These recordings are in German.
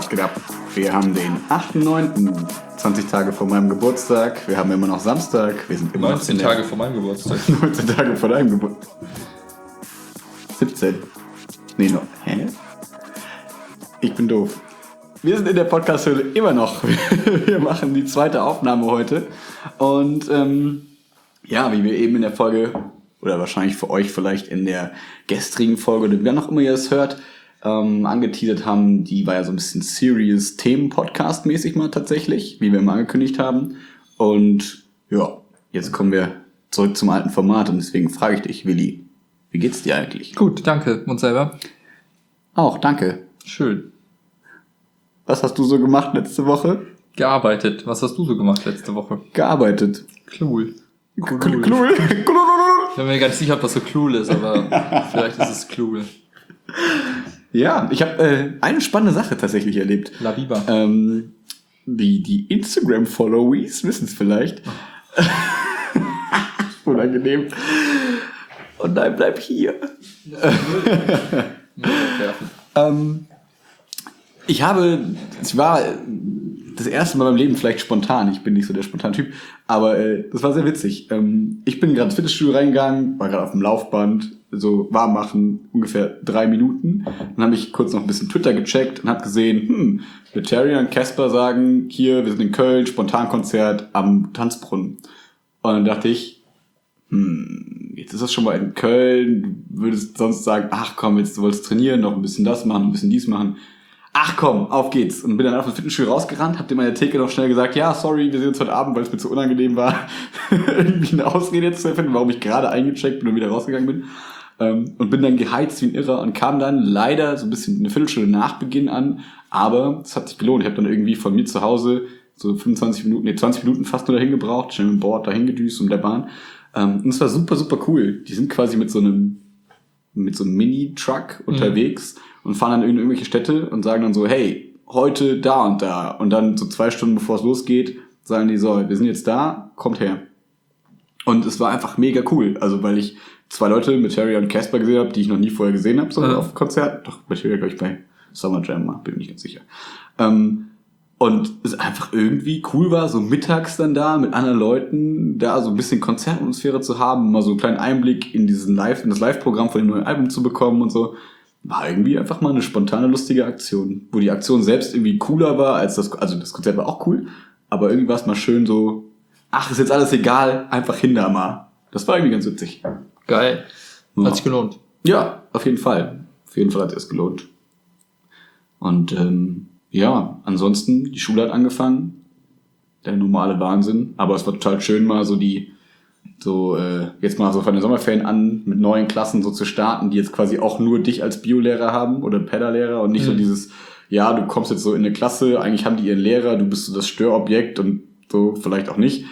Was geht ab? Wir haben den 8.9., 20 Tage vor meinem Geburtstag. Wir haben immer noch Samstag. Wir sind immer 19 Tage vor meinem Geburtstag. 19 Tage vor deinem Geburtstag. 17. Nee, noch. Hä? Ich bin doof. Wir sind in der Podcast-Höhle immer noch. Wir machen die zweite Aufnahme heute. Und ja, wie wir eben in der Folge, oder wahrscheinlich für euch vielleicht in der gestrigen Folge, oder wann auch immer ihr es hört, angeteasert haben, die war ja so ein bisschen serious Themen-Podcast-mäßig mal tatsächlich, wie wir immer angekündigt haben. Und ja, jetzt kommen wir zurück zum alten Format und deswegen frage ich dich, Willi, wie geht's dir eigentlich? Gut, danke. Und selber? Auch, danke. Schön. Was hast du so gemacht letzte Woche? Gearbeitet. Was hast du so gemacht letzte Woche? Gearbeitet. Klul. Klul. Ich bin mir gar nicht sicher, ob das so Klul ist, aber vielleicht ist es Klul. Ja, ich habe eine spannende Sache tatsächlich erlebt. La Viva. Die Instagram-Followies wissen es vielleicht. Unangenehm. Und nein, bleib hier. Ich war das erste Mal in meinem Leben vielleicht spontan. Ich bin nicht so der spontane Typ, aber das war sehr witzig. Ich bin gerade ins Fitnessstudio reingegangen, war gerade auf dem Laufband, so warm machen, ungefähr 3 Minuten. Dann habe ich kurz noch ein bisschen Twitter gecheckt und habe gesehen, Materia und Casper sagen, hier, wir sind in Köln, Spontankonzert am Tanzbrunnen. Und dann dachte ich, jetzt ist das schon mal in Köln, du würdest sonst sagen, ach komm, jetzt du wolltest trainieren, noch ein bisschen das machen, ein bisschen dies machen. Ach komm, auf geht's. Und bin dann auf das Fitnessstudio rausgerannt, hab dem an der Theke noch schnell gesagt, ja, sorry, wir sehen uns heute Abend, weil es mir zu unangenehm war, irgendwie eine Ausrede jetzt zu erfinden, warum ich gerade eingecheckt bin und wieder rausgegangen bin. Und bin dann geheizt wie ein Irrer und kam dann leider so ein bisschen eine Viertelstunde nach Beginn an, aber es hat sich gelohnt. Ich habe dann irgendwie von mir zu Hause so 20 Minuten fast nur dahin gebraucht, schnell mit dem Board dahin gedüst und mit der Bahn. Und es war super, super cool. Die sind quasi mit so einem Mini-Truck unterwegs und fahren dann in irgendwelche Städte und sagen dann so, hey, heute da und da. Und dann so 2 Stunden bevor es losgeht, sagen die so, wir sind jetzt da, kommt her. Und es war einfach mega cool. Also weil ich 2 Leute, Materia und Casper, gesehen habe, die ich noch nie vorher gesehen habe, so auf Konzert. Doch, Materia, glaube ich, bei Summer Jam war, bin mir nicht ganz sicher. Und es einfach irgendwie cool war, so mittags dann da mit anderen Leuten da so ein bisschen Konzertatmosphäre zu haben, mal so einen kleinen Einblick in das Live-Programm von dem neuen Album zu bekommen und so. War irgendwie einfach mal eine spontane, lustige Aktion. Wo die Aktion selbst irgendwie cooler war als das Konzert war auch cool, aber irgendwie war es mal schön so, ach, ist jetzt alles egal, einfach hin da mal. Das war irgendwie ganz witzig. Geil. Ja. Hat sich gelohnt. Ja, auf jeden Fall. Auf jeden Fall hat es gelohnt. Und ja, ansonsten, die Schule hat angefangen. Der normale Wahnsinn. Aber es war total schön, mal jetzt mal so von den Sommerferien an mit neuen Klassen so zu starten, die jetzt quasi auch nur dich als Biolehrer haben oder Pedalehrer und nicht so dieses, ja, du kommst jetzt so in eine Klasse, eigentlich haben die ihren Lehrer, du bist so das Störobjekt und so vielleicht auch nicht.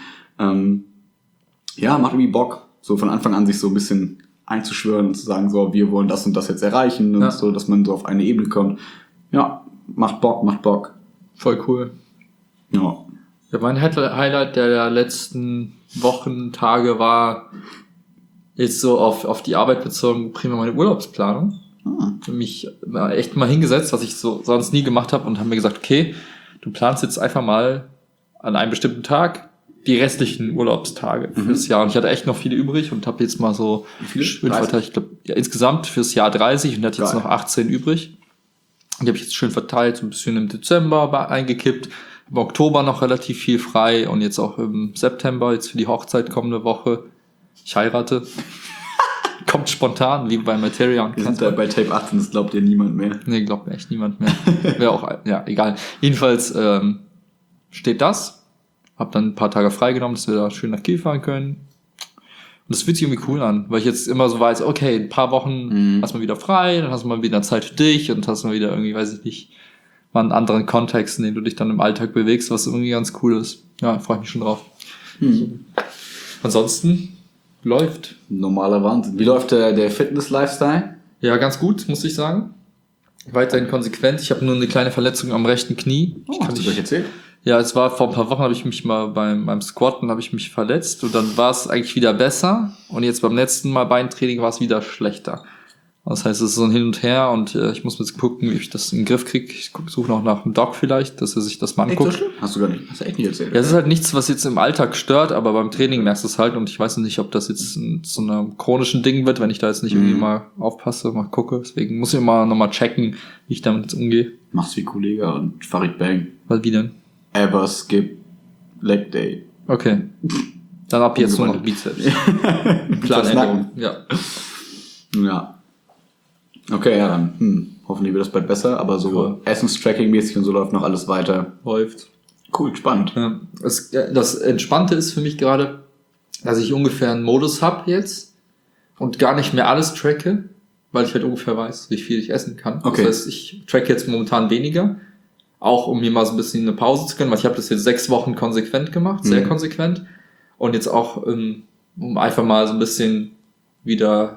Ja, macht irgendwie Bock, so von Anfang an sich so ein bisschen einzuschwören und zu sagen, so, wir wollen das und das jetzt erreichen und so, dass man so auf eine Ebene kommt. Ja, macht Bock. Voll cool. Ja. Ja, mein Highlight der letzten Wochen, Tage war jetzt so auf die Arbeit bezogen, primär meine Urlaubsplanung. Mich echt mal hingesetzt, was ich so sonst nie gemacht habe und haben mir gesagt, okay, du planst jetzt einfach mal an einem bestimmten Tag die restlichen Urlaubstage fürs Jahr. Und ich hatte echt noch viele übrig und habe jetzt mal so schön verteilt. Ich glaube, ja, insgesamt fürs Jahr 30 und hatte jetzt noch 18 übrig. Die habe ich jetzt schön verteilt, so ein bisschen im Dezember eingekippt. Im Oktober noch relativ viel frei und jetzt auch im September, jetzt für die Hochzeit kommende Woche. Ich heirate. Kommt spontan, wie bei Materia und Wir sind da bei Tape 18, das glaubt ja niemand mehr. Nee, glaubt mir echt niemand mehr. Wäre auch, ja, egal. Jedenfalls steht das. Hab dann ein paar Tage freigenommen, dass wir da schön nach Kiel fahren können. Und das fühlt sich irgendwie cool an, weil ich jetzt immer so weiß, okay, ein paar Wochen hast du mal wieder frei, dann hast du mal wieder Zeit für dich und hast mal wieder irgendwie, weiß ich nicht, mal einen anderen Kontext, in dem du dich dann im Alltag bewegst, was irgendwie ganz cool ist. Ja, freue ich mich schon drauf. Ansonsten läuft. Normaler Wahnsinn. Wie läuft der Fitness-Lifestyle? Ja, ganz gut, muss ich sagen. Weiterhin konsequent. Ich habe nur eine kleine Verletzung am rechten Knie. Hast du euch erzählt? Ja, es war vor ein paar Wochen, habe ich mich mal beim Squatten habe ich mich verletzt und dann war es eigentlich wieder besser und jetzt beim letzten Mal Beintraining war es wieder schlechter. Das heißt, es ist so ein Hin und Her und ich muss jetzt gucken, wie ich das in den Griff kriege. Ich suche noch nach einem Doc vielleicht, dass er sich das mal anguckt. Hast du echt nicht erzählt. Ja, es ist halt nichts, was jetzt im Alltag stört, aber beim Training merkst du es halt und ich weiß nicht, ob das jetzt zu einem chronischen Ding wird, wenn ich da jetzt nicht irgendwie mal aufpasse, mal gucke. Deswegen muss ich nochmal checken, wie ich damit jetzt umgehe. Machst wie Kollege und Farid Bang. Was, wie denn? Ever skip Leg Day. Okay. Dann ab jetzt nur noch Bizeps. Planänderung. Ja. Ja. Okay, ja, dann hoffentlich wird das bald besser, aber so Essenstracking-mäßig und so läuft noch alles weiter. Läuft. Cool, spannend. Ja, das Entspannte ist für mich gerade, dass ich ungefähr einen Modus habe jetzt und gar nicht mehr alles tracke, weil ich halt ungefähr weiß, wie viel ich essen kann. Okay. Das heißt, ich tracke jetzt momentan weniger, auch um mir mal so ein bisschen eine Pause zu können, weil ich habe das jetzt 6 Wochen konsequent gemacht, sehr konsequent. Und jetzt auch, um einfach mal so ein bisschen wieder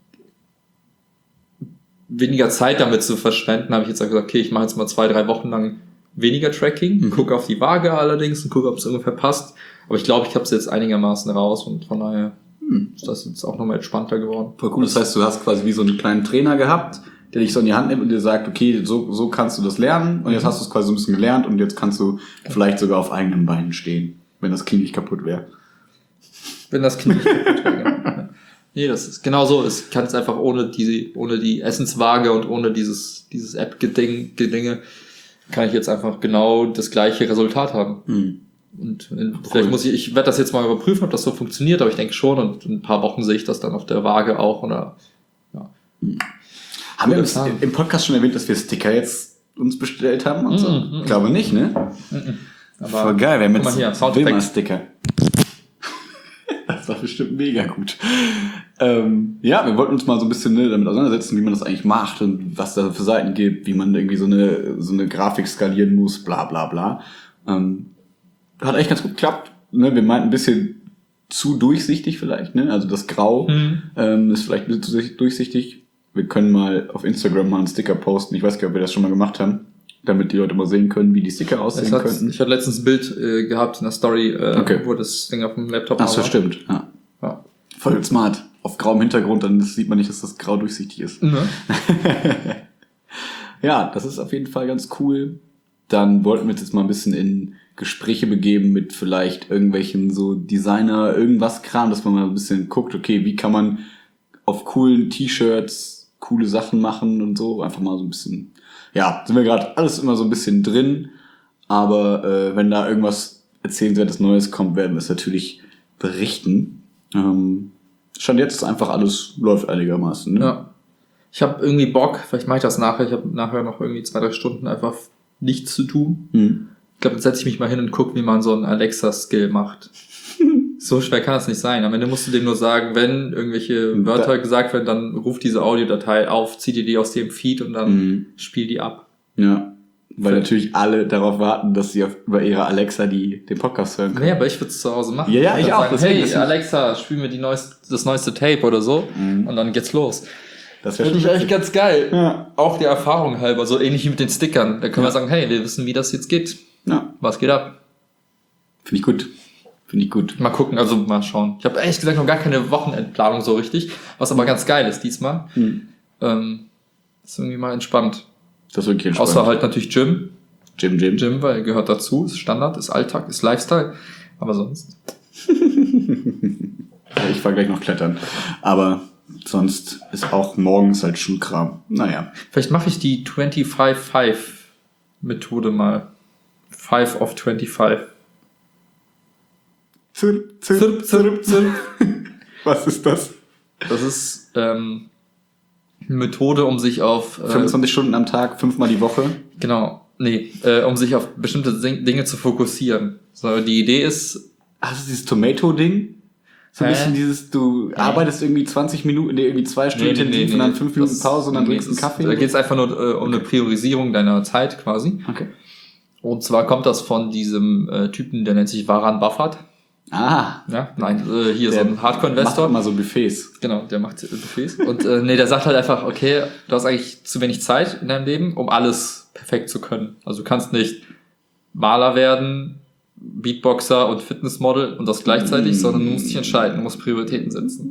weniger Zeit damit zu verschwenden, habe ich jetzt auch gesagt, okay, ich mache jetzt mal 2-3 Wochen lang weniger Tracking, gucke auf die Waage allerdings und gucke, ob es ungefähr passt. Aber ich glaube, ich habe es jetzt einigermaßen raus und von daher ist das jetzt auch nochmal entspannter geworden. Voll cool, das heißt, du hast quasi wie so einen kleinen Trainer gehabt, der dich so in die Hand nimmt und dir sagt, okay, so kannst du das lernen und jetzt hast du es quasi so ein bisschen gelernt und jetzt kannst du vielleicht sogar auf eigenen Beinen stehen, wenn das Knie nicht kaputt wäre. Wenn das Knie nicht kaputt wäre, genau. Nee, das ist genau so. Ich kann es einfach ohne die Essenswaage und ohne dieses App-Gedinge kann ich jetzt einfach genau das gleiche Resultat haben. Und vielleicht ich werde das jetzt mal überprüfen, ob das so funktioniert, aber ich denke schon und in ein paar Wochen sehe ich das dann auf der Waage auch oder ja. Haben wir im Podcast schon erwähnt, dass wir Sticker jetzt uns bestellt haben und so? Ich glaube nicht, ne? Aber voll geil, wir haben jetzt Wilma-Sticker. Das war bestimmt mega gut. Ja, wir wollten uns mal so ein bisschen damit auseinandersetzen, wie man das eigentlich macht und was da für Seiten gibt, wie man irgendwie so eine Grafik skalieren muss, bla bla bla. Hat eigentlich ganz gut geklappt. Ne? Wir meinten ein bisschen zu durchsichtig vielleicht. Ne? Also das Grau ist vielleicht ein bisschen zu durchsichtig. Wir können mal auf Instagram mal einen Sticker posten. Ich weiß gar nicht, ob wir das schon mal gemacht haben, damit die Leute mal sehen können, wie die Sticker aussehen könnten. Ich hatte letztens ein Bild gehabt in der Story, wo das Ding auf dem Laptop war. Ach so, stimmt. Ja. Voll smart. Auf grauem Hintergrund, dann sieht man nicht, dass das Grau durchsichtig ist. Ne? Ja, das ist auf jeden Fall ganz cool. Dann wollten wir uns jetzt mal ein bisschen in Gespräche begeben mit vielleicht irgendwelchen so Designer, irgendwas Kram, dass man mal ein bisschen guckt, okay, wie kann man auf coolen T-Shirts coole Sachen machen und so. Einfach mal so ein bisschen, ja, sind wir gerade alles immer so ein bisschen drin. Aber wenn da irgendwas erzählenswertes Neues kommt, werden wir es natürlich berichten. Schon jetzt ist einfach alles läuft einigermaßen. Ne? Ja. Ich habe irgendwie Bock, vielleicht mache ich das nachher. Ich habe nachher noch irgendwie 2-3 Stunden einfach nichts zu tun. Ich glaube, jetzt setze ich mich mal hin und gucke, wie man so einen Alexa-Skill macht. So schwer kann das nicht sein. Am Ende musst du dem nur sagen, wenn irgendwelche Wörter gesagt werden, dann ruf diese Audiodatei auf, zieh dir die aus dem Feed und dann spiel die ab. Ja, weil natürlich alle darauf warten, dass sie über ihre Alexa den Podcast hören können. Nee, aber ich würde es zu Hause machen. Ja, ich auch. Sagen, hey, Alexa, spiel mir das neueste Tape oder so und dann geht's los. Das wäre ich eigentlich ganz geil. Ja. Auch der Erfahrung halber, so ähnlich wie mit den Stickern. Da können wir sagen, hey, wir wissen, wie das jetzt geht. Ja. Was geht ab? Finde ich gut. Mal gucken, also mal schauen. Ich habe ehrlich gesagt noch gar keine Wochenendplanung so richtig, was aber ganz geil ist diesmal. Ist irgendwie mal entspannt. Das ist wirklich entspannt. Außer halt natürlich Gym, weil gehört dazu, ist Standard, ist Alltag, ist Lifestyle. Aber sonst. Ich fahr gleich noch klettern. Aber sonst ist auch morgens halt Schulkram. Naja. Vielleicht mache ich die 25-5-Methode mal. 5 of 25. Was ist das? Das ist eine Methode, um sich auf 25 Stunden am Tag, 5-mal die Woche. Genau. Nee, um sich auf bestimmte Dinge zu fokussieren. So, die Idee ist. Hast du dieses Tomato-Ding? So ein bisschen dieses, du arbeitest irgendwie 20 Minuten, irgendwie 2 Stunden intensiv und dann 5 Minuten Pause und dann trinkst du einen Kaffee. Da geht es einfach nur um eine Priorisierung deiner Zeit quasi. Okay. Und zwar kommt das von diesem Typen, der nennt sich Warren Buffett. Ah. Ja, nein, hier so ein Hardcore-Investor. Macht immer so Buffets. Genau, der macht Buffets. Und der sagt halt einfach, okay, du hast eigentlich zu wenig Zeit in deinem Leben, um alles perfekt zu können. Also du kannst nicht Maler werden, Beatboxer und Fitnessmodel und das gleichzeitig, sondern du musst dich entscheiden, du musst Prioritäten setzen.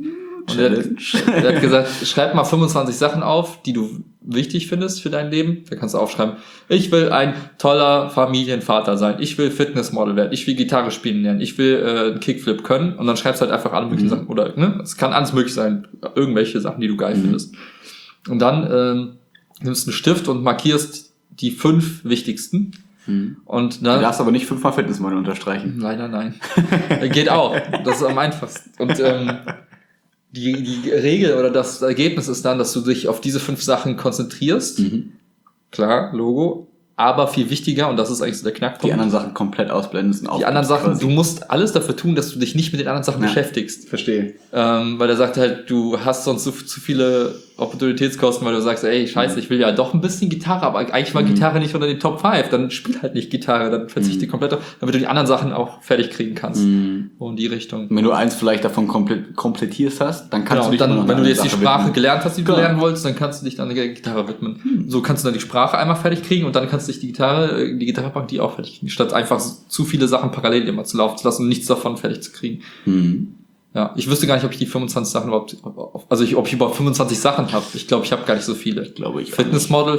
Und der hat gesagt, schreib mal 25 Sachen auf, die du wichtig findest für dein Leben. Da kannst du aufschreiben, ich will ein toller Familienvater sein, ich will Fitnessmodel werden, ich will Gitarre spielen lernen, ich will einen Kickflip können. Und dann schreibst du halt einfach alle möglichen Sachen. Oder es kann alles möglich sein, irgendwelche Sachen, die du geil findest. Und dann nimmst einen Stift und markierst die 5 wichtigsten. Und dann, du darfst aber nicht 5-mal Fitnessmodel unterstreichen. Leider nein. Geht auch. Das ist am einfachsten. Und die Regel oder das Ergebnis ist dann, dass du dich auf diese 5 Sachen konzentrierst. Klar, Logo. Aber viel wichtiger, und das ist eigentlich so der Knackpunkt. Die anderen Sachen komplett ausblenden. Die anderen Sachen, quasi. Du musst alles dafür tun, dass du dich nicht mit den anderen Sachen beschäftigst. Verstehe. Weil er sagt halt, du hast sonst zu viele Opportunitätskosten, weil du sagst, ey, scheiße, ich will ja doch ein bisschen Gitarre, aber eigentlich war Gitarre nicht unter den Top 5. Dann spiel halt nicht Gitarre, dann verzichte komplett auf, damit du die anderen Sachen auch fertig kriegen kannst. So in die Richtung. Wenn du eins vielleicht davon komplettierst hast, dann kannst du dich dann, wenn du jetzt die Sprache gelernt hast, die du lernen wolltest, dann kannst du dich dann der Gitarre widmen. So kannst du dann die Sprache einmal fertig kriegen und dann kannst du dich die Gitarrebank, die auch fertig kriegen, statt einfach zu viele Sachen parallel immer zu laufen zu lassen und nichts davon fertig zu kriegen. Ja, ich wüsste gar nicht, ob ich die 25 Sachen ob ich überhaupt 25 Sachen habe. Ich glaube, ich habe gar nicht so viele. Glaube ich. Fitnessmodel,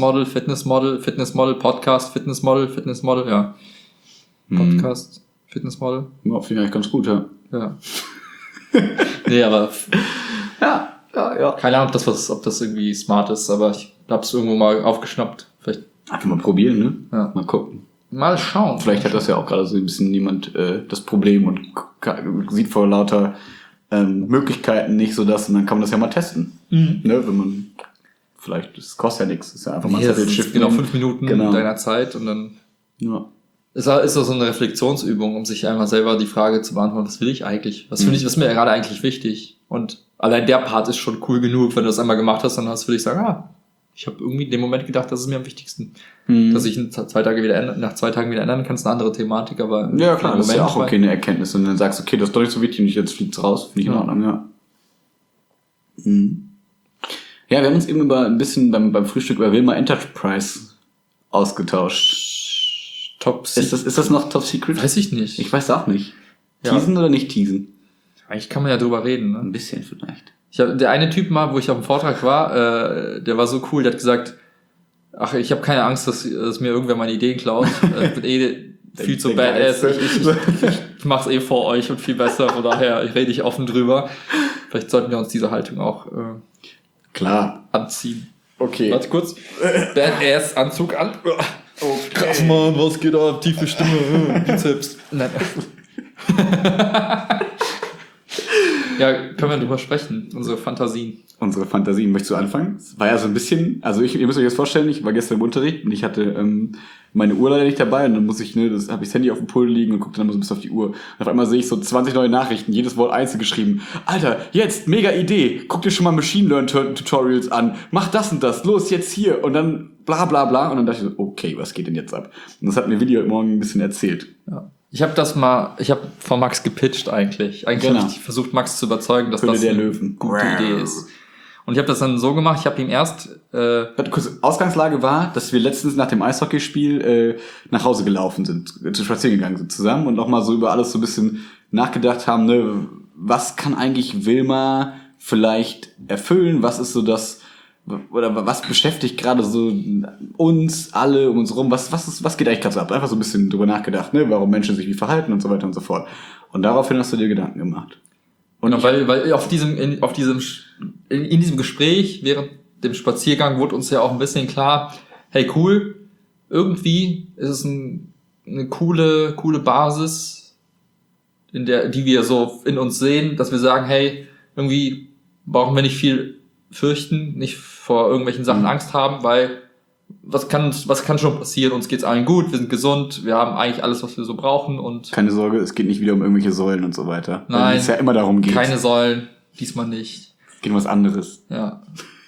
Podcast, Fitnessmodel, ja. Podcast, Fitnessmodel. Ja, finde ich eigentlich ganz gut, ja. Nee, aber ja. Keine Ahnung, ob das irgendwie smart ist, aber ich hab's irgendwo mal aufgeschnappt. Vielleicht einfach mal probieren, ne? Ja. Mal gucken. Mal schauen. Vielleicht hat das ja auch gerade so ein bisschen niemand das Problem und sieht vor lauter Möglichkeiten nicht so das, und dann kann man das ja mal testen. Ne? Wenn man vielleicht, das kostet ja nichts, das ist ja einfach mal das ist genau 5 Minuten deiner Zeit und dann ist das so eine Reflexionsübung, um sich einmal selber die Frage zu beantworten, was will ich eigentlich? Was finde ich, was ist mir gerade eigentlich wichtig? Und allein der Part ist schon cool genug, wenn du das einmal gemacht hast, dann würde ich sagen, ich habe irgendwie in dem Moment gedacht, das ist mir am wichtigsten. Dass ich nach 2 Tagen wieder ändern kann, ist eine andere Thematik, aber ja klar, das ist ja auch okay, eine Erkenntnis, und dann sagst du, okay, das ist doch nicht so wichtig und jetzt fliegt's raus, finde ich in Ordnung, Ja, wir haben uns eben ein bisschen beim Frühstück über Wilma Enterprise ausgetauscht. Top Secret. Ist das noch Top Secret? Weiß ich nicht. Ich weiß auch nicht. Teasen oder nicht teasen? Eigentlich kann man ja drüber reden, ne? Ein bisschen vielleicht. Der eine Typ mal, wo ich auf dem Vortrag war, der war so cool, der hat gesagt, ich habe keine Angst, dass mir irgendwer meine Ideen klaut. Ich bin viel zu badass. Ich mach's vor euch und viel besser. Von daher rede ich offen drüber. Vielleicht sollten wir uns diese Haltung auch klar anziehen. Okay. Warte kurz. Badass-Anzug an. Oh, krass, Mann, was geht ab? Tiefe Stimme, Bizeps. Nein. Ja, können wir drüber sprechen, unsere Fantasien. Möchtest du anfangen? Es war ja so ein bisschen, also ihr müsst euch das vorstellen, ich war gestern im Unterricht und ich hatte meine Uhr leider nicht dabei, und dann muss ich, habe ich das Handy auf dem Pult liegen und gucke dann mal so ein bisschen auf die Uhr. Und auf einmal sehe ich so 20 neue Nachrichten, jedes Wort einzeln geschrieben. Alter, jetzt, mega Idee, guck dir schon mal Machine Learn Tutorials an, mach das und das, los, jetzt hier, und dann bla bla bla, und dann dachte ich so, okay, was geht denn jetzt ab? Und das hat mir Video heute Morgen ein bisschen erzählt. Ja. Ich habe von Max gepitcht eigentlich. Eigentlich habe ich versucht, Max zu überzeugen, dass das eine gute Idee ist. Und ich habe das dann so gemacht, ich habe ihm erst... Ausgangslage war, dass wir letztens nach dem Eishockeyspiel nach Hause gelaufen sind, spazieren gegangen sind zusammen und nochmal so über alles so ein bisschen nachgedacht haben, ne, was kann eigentlich Wilma vielleicht erfüllen, was ist so das... Oder was beschäftigt gerade so uns alle um uns rum? Was geht eigentlich gerade so ab? Einfach so ein bisschen drüber nachgedacht, ne? Warum Menschen sich wie verhalten und so weiter und so fort. Und daraufhin hast du dir Gedanken gemacht. Und genau, weil in diesem Gespräch während dem Spaziergang wurde uns ja auch ein bisschen klar, hey cool, irgendwie ist es eine coole Basis, die wir so in uns sehen, dass wir sagen, hey, irgendwie brauchen wir nicht viel fürchten, nicht vor irgendwelchen Sachen Angst haben, weil was kann schon passieren? Uns geht's allen gut, wir sind gesund, wir haben eigentlich alles, was wir so brauchen, und keine Sorge, es geht nicht wieder um irgendwelche Säulen und so weiter. Nein, weil es ja immer darum geht. Keine Säulen, diesmal nicht. Es geht um was anderes. Ja.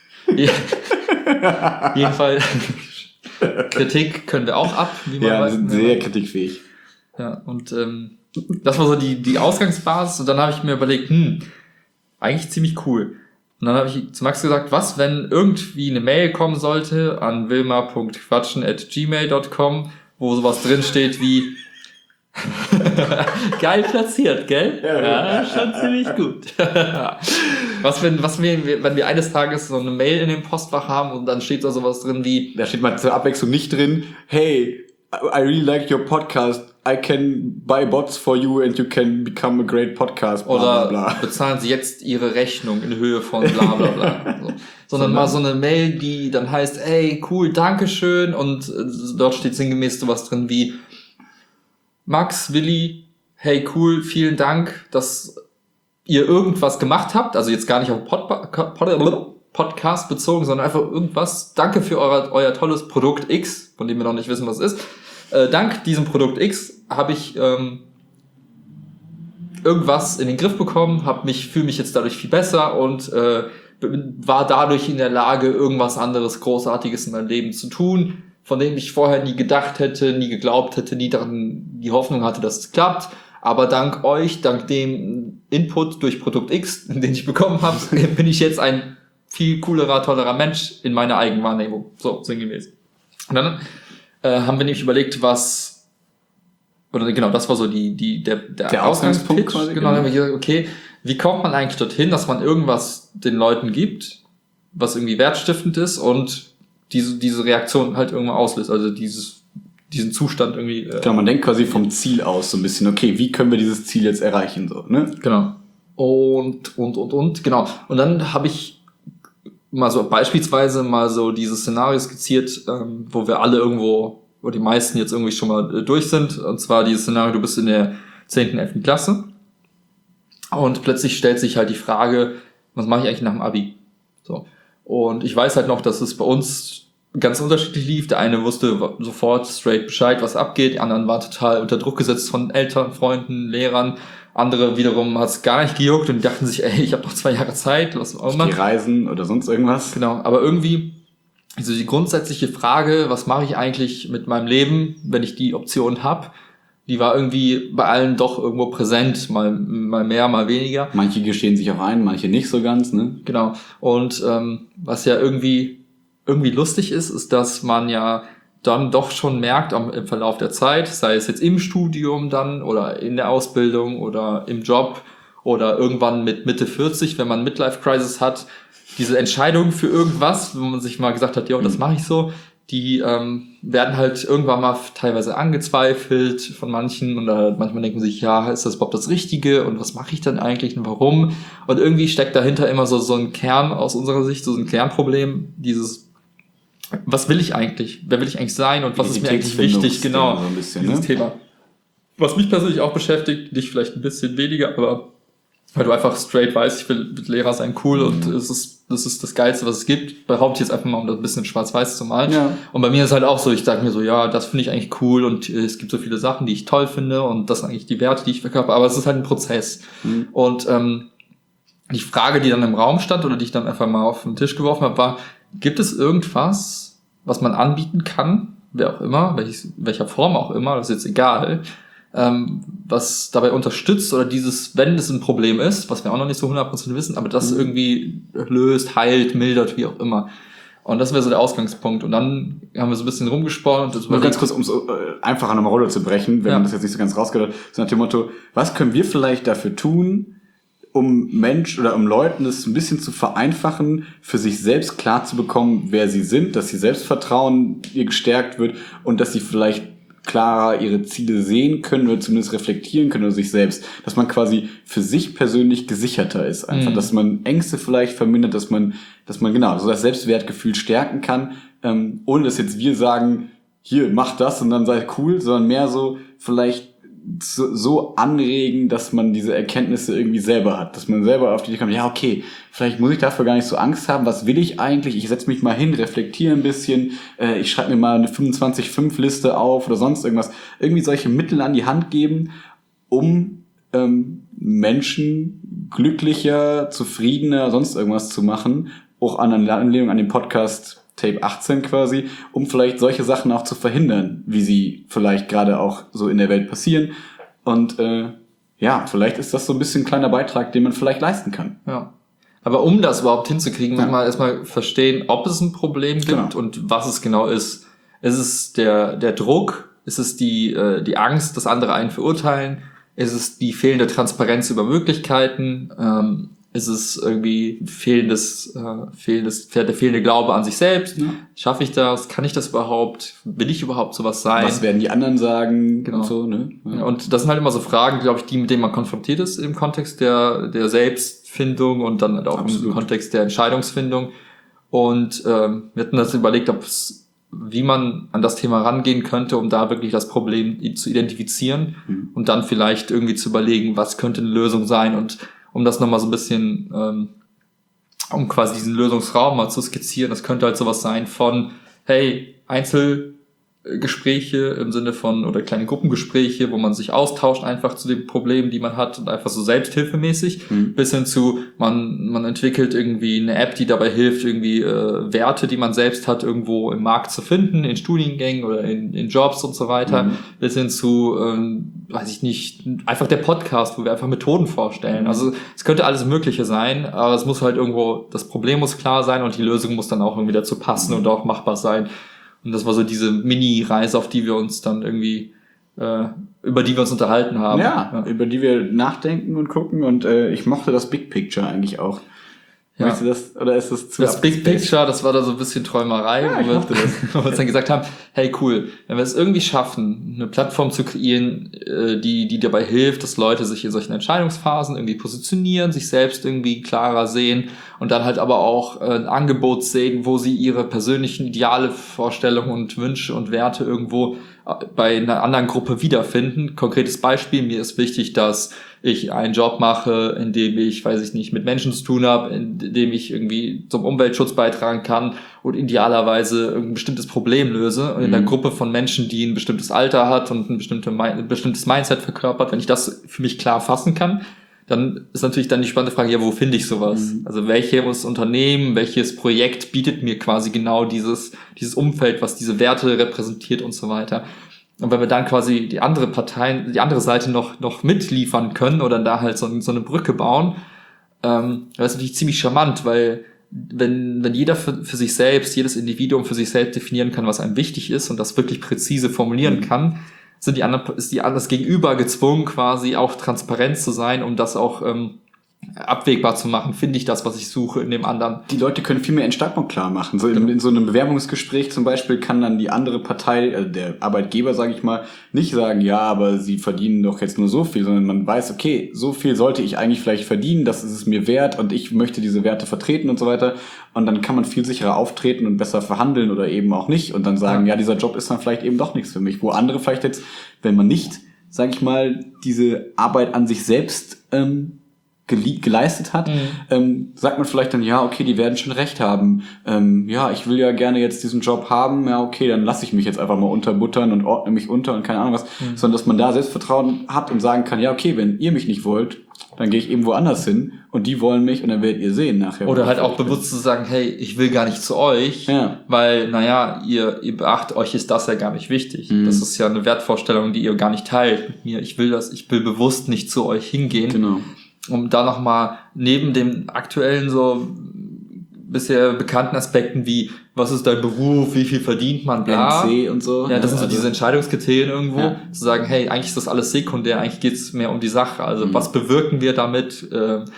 Jedenfalls Kritik können wir auch ab, wie man weiß. Ja, wir sind sehr kritikfähig. Ja, und das war so die Ausgangsbasis, und dann habe ich mir überlegt, eigentlich ziemlich cool. Und dann habe ich zu Max gesagt, was, wenn irgendwie eine Mail kommen sollte an wilma.quatschen@gmail.com, wo sowas drin steht wie geil platziert, gell? Ja, schon ziemlich gut. wenn wir eines Tages so eine Mail in dem Postfach haben und dann steht da sowas drin wie... Da steht mal zur Abwechslung nicht drin, hey, I really like your podcast. I can buy bots for you and you can become a great podcast. Bla, oder bla, bla. Bezahlen Sie jetzt Ihre Rechnung in Höhe von bla bla bla. So. Sondern mal so eine Mail, die dann heißt, ey, cool, Dankeschön. Und dort steht sinngemäß sowas drin wie Max, Willi, hey, cool, vielen Dank, dass ihr irgendwas gemacht habt. Also jetzt gar nicht auf Podcast bezogen, sondern einfach irgendwas. Danke für euer tolles Produkt X, von dem wir noch nicht wissen, was es ist. Dank diesem Produkt X habe ich irgendwas in den Griff bekommen, fühle mich jetzt dadurch viel besser und war dadurch in der Lage, irgendwas anderes Großartiges in meinem Leben zu tun, von dem ich vorher nie gedacht hätte, nie geglaubt hätte, nie daran die Hoffnung hatte, dass es klappt. Aber dank euch, dank dem Input durch Produkt X, den ich bekommen habe, bin ich jetzt ein viel coolerer, tollerer Mensch in meiner Eigenwahrnehmung. So, sinngemäß. Und dann haben wir nämlich überlegt, das war so der Ausgangspunkt quasi. Genau, dann haben wir gesagt, okay, wie kommt man eigentlich dorthin, dass man irgendwas den Leuten gibt, was irgendwie wertstiftend ist und diese Reaktion halt irgendwann auslöst, also diesen Zustand irgendwie. Genau, man denkt quasi vom Ziel aus so ein bisschen, okay, wie können wir dieses Ziel jetzt erreichen, so, ne? Genau. Und, genau. Und dann habe ich mal so beispielsweise mal so dieses Szenario skizziert, wo wir alle irgendwo, wo die meisten jetzt irgendwie schon mal durch sind. Und zwar dieses Szenario, du bist in der 10., 11. Klasse und plötzlich stellt sich halt die Frage, was mache ich eigentlich nach dem Abi? So. Und ich weiß halt noch, dass es bei uns ganz unterschiedlich lief. Der eine wusste sofort straight Bescheid, was abgeht. Die anderen waren total unter Druck gesetzt von Eltern, Freunden, Lehrern. Andere wiederum hat es gar nicht gejuckt und die dachten sich, ey, ich habe noch 2 Jahre Zeit, was auch immer. Die reisen oder sonst irgendwas. Genau, aber irgendwie, also die grundsätzliche Frage, was mache ich eigentlich mit meinem Leben, wenn ich die Option habe, die war irgendwie bei allen doch irgendwo präsent, mal mehr, mal weniger. Manche gestehen sich auch ein, manche nicht so ganz, ne? Genau, und was ja irgendwie lustig ist, dass man ja dann doch schon merkt im Verlauf der Zeit, sei es jetzt im Studium dann oder in der Ausbildung oder im Job oder irgendwann mit Mitte 40, wenn man Midlife-Crisis hat, diese Entscheidung für irgendwas, wenn man sich mal gesagt hat, ja, das mache ich so, die werden halt irgendwann mal teilweise angezweifelt von manchen und manchmal denken sich, ja, ist das überhaupt das Richtige und was mache ich dann eigentlich und warum? Und irgendwie steckt dahinter immer so ein Kern aus unserer Sicht, so ein Kernproblem, was will ich eigentlich? Wer will ich eigentlich sein und was ist mir eigentlich wichtig? Genau, so ein bisschen, dieses Thema. Was mich persönlich auch beschäftigt, dich vielleicht ein bisschen weniger, aber weil du einfach straight weißt, ich will mit Lehrer sein, cool und das ist das Geilste, was es gibt. Behaupte ich jetzt einfach mal, um das ein bisschen schwarz-weiß zu malen. Ja. Und bei mir ist halt auch so, ich sage mir so, ja, das finde ich eigentlich cool und es gibt so viele Sachen, die ich toll finde und das sind eigentlich die Werte, die ich verkörper, aber es ist halt ein Prozess. Und die Frage, die dann im Raum stand oder die ich dann einfach mal auf den Tisch geworfen habe, war, gibt es irgendwas, was man anbieten kann, wer auch immer, welcher Form auch immer, das ist jetzt egal, was dabei unterstützt oder wenn es ein Problem ist, was wir auch noch nicht so 100% wissen, aber das irgendwie löst, heilt, mildert, wie auch immer. Und das wäre so der Ausgangspunkt. Und dann haben wir so ein bisschen rumgesponnen. Und nur ganz kurz, um es einfacher nochmal runterzubrechen, wenn man das jetzt nicht so ganz rausgehört hat, so nach dem Motto, was können wir vielleicht dafür tun, um Leuten es ein bisschen zu vereinfachen, für sich selbst klar zu bekommen, wer sie sind, dass ihr Selbstvertrauen ihr gestärkt wird und dass sie vielleicht klarer ihre Ziele sehen können oder zumindest reflektieren können oder sich selbst, dass man quasi für sich persönlich gesicherter ist, einfach, dass man Ängste vielleicht vermindert, dass man genau so das Selbstwertgefühl stärken kann, ohne dass jetzt wir sagen, hier, mach das und dann sei cool, sondern mehr so vielleicht so anregen, dass man diese Erkenntnisse irgendwie selber hat, dass man selber auf die Idee kommt, ja okay, vielleicht muss ich dafür gar nicht so Angst haben, was will ich eigentlich, ich setze mich mal hin, reflektiere ein bisschen, ich schreibe mir mal eine 25-5-Liste auf oder sonst irgendwas, irgendwie solche Mittel an die Hand geben, um Menschen glücklicher, zufriedener, sonst irgendwas zu machen, auch an Anlehnung an den Podcast Tape 18 quasi, um vielleicht solche Sachen auch zu verhindern, wie sie vielleicht gerade auch so in der Welt passieren. Und vielleicht ist das so ein bisschen ein kleiner Beitrag, den man vielleicht leisten kann. Ja. Aber um das überhaupt hinzukriegen, muss man erstmal verstehen, ob es ein Problem gibt und was es genau ist. Ist es der Druck? Ist es die Angst, dass andere einen verurteilen? Ist es die fehlende Transparenz über Möglichkeiten? Ist es irgendwie der fehlende Glaube an sich selbst? Ja. Schaffe ich das? Kann ich das überhaupt? Will ich überhaupt sowas sein? Was werden die anderen sagen? Genau. Und so, ne? Ja. Und das sind halt immer so Fragen, glaube ich, mit denen man konfrontiert ist im Kontext der Selbstfindung und dann halt auch im Kontext der Entscheidungsfindung. Und wir hatten das überlegt, wie man an das Thema rangehen könnte, um da wirklich das Problem zu identifizieren und dann vielleicht irgendwie zu überlegen, was könnte eine Lösung sein, und um das nochmal so ein bisschen, um quasi diesen Lösungsraum mal zu skizzieren. Das könnte halt sowas sein von, hey, Einzelgespräche im Sinne von, oder kleine Gruppengespräche, wo man sich austauscht einfach zu den Problemen, die man hat, und einfach so selbsthilfemäßig, bis hin zu, man entwickelt irgendwie eine App, die dabei hilft, irgendwie Werte, die man selbst hat, irgendwo im Markt zu finden, in Studiengängen oder in Jobs und so weiter, bis hin zu, weiß ich nicht, einfach der Podcast, wo wir einfach Methoden vorstellen. Also es könnte alles Mögliche sein, aber es muss halt irgendwo, das Problem muss klar sein und die Lösung muss dann auch irgendwie dazu passen und auch machbar sein. Und das war so diese Mini-Reise, auf die wir uns dann irgendwie, über die wir uns unterhalten haben. Ja, über die wir nachdenken und gucken, und ich mochte das Big Picture eigentlich auch. Ja. Weißt du das, oder ist das zu Das Big Picture, das war da so ein bisschen Träumerei, ja, wo wir uns dann gesagt haben, hey cool, wenn wir es irgendwie schaffen, eine Plattform zu kreieren, die dabei hilft, dass Leute sich in solchen Entscheidungsphasen irgendwie positionieren, sich selbst irgendwie klarer sehen und dann halt aber auch ein Angebot sehen, wo sie ihre persönlichen Ideale, Vorstellungen und Wünsche und Werte irgendwo bei einer anderen Gruppe wiederfinden. Konkretes Beispiel, mir ist wichtig, dass ich einen Job mache, in dem ich, weiß ich nicht, mit Menschen zu tun habe, in dem ich irgendwie zum Umweltschutz beitragen kann und idealerweise ein bestimmtes Problem löse. Und in einer Gruppe von Menschen, die ein bestimmtes Alter hat und ein bestimmtes Mindset verkörpert, wenn ich das für mich klar fassen kann, dann ist natürlich dann die spannende Frage, ja, wo finde ich sowas? Also welches Unternehmen, welches Projekt bietet mir quasi genau dieses Umfeld, was diese Werte repräsentiert und so weiter. Und wenn wir dann quasi die andere Seite noch mitliefern können oder da halt so eine Brücke bauen, das ist natürlich ziemlich charmant, weil wenn jeder für sich selbst, jedes Individuum für sich selbst definieren kann, was einem wichtig ist und das wirklich präzise formulieren kann, ist das Gegenüber gezwungen, quasi auch transparent zu sein, um das auch abwägbar zu machen. Finde ich das, was ich suche in dem anderen? Die Leute können viel mehr Entscheidung klar machen. So in so einem Bewerbungsgespräch zum Beispiel kann dann die andere Partei, der Arbeitgeber, sage ich mal, nicht sagen, ja, aber sie verdienen doch jetzt nur so viel, sondern man weiß, okay, so viel sollte ich eigentlich vielleicht verdienen, das ist es mir wert und ich möchte diese Werte vertreten und so weiter. Und dann kann man viel sicherer auftreten und besser verhandeln oder eben auch nicht und dann sagen, ja, dieser Job ist dann vielleicht eben doch nichts für mich. Wo andere vielleicht jetzt, wenn man nicht, sage ich mal, diese Arbeit an sich selbst geleistet hat, sagt man vielleicht dann, ja, okay, die werden schon recht haben. Ja, ich will ja gerne jetzt diesen Job haben, ja, okay, dann lasse ich mich jetzt einfach mal unterbuttern und ordne mich unter und keine Ahnung was. Sondern dass man da Selbstvertrauen hat und sagen kann, ja, okay, wenn ihr mich nicht wollt, dann gehe ich eben woanders hin und die wollen mich und dann werdet ihr sehen nachher. Oder halt auch bewusst zu sagen, hey, ich will gar nicht zu euch, weil, naja, ihr beachtet, euch ist das ja gar nicht wichtig. Das ist ja eine Wertvorstellung, die ihr gar nicht teilt mit mir. Ich will bewusst nicht zu euch hingehen. Genau. Um da nochmal neben den aktuellen so bisher bekannten Aspekten wie, was ist dein Beruf, wie viel verdient man, bla. NC und so. Ja, das sind so diese Entscheidungskriterien irgendwo. Zu sagen, hey, eigentlich ist das alles sekundär, eigentlich geht's mehr um die Sache. Also was bewirken wir damit?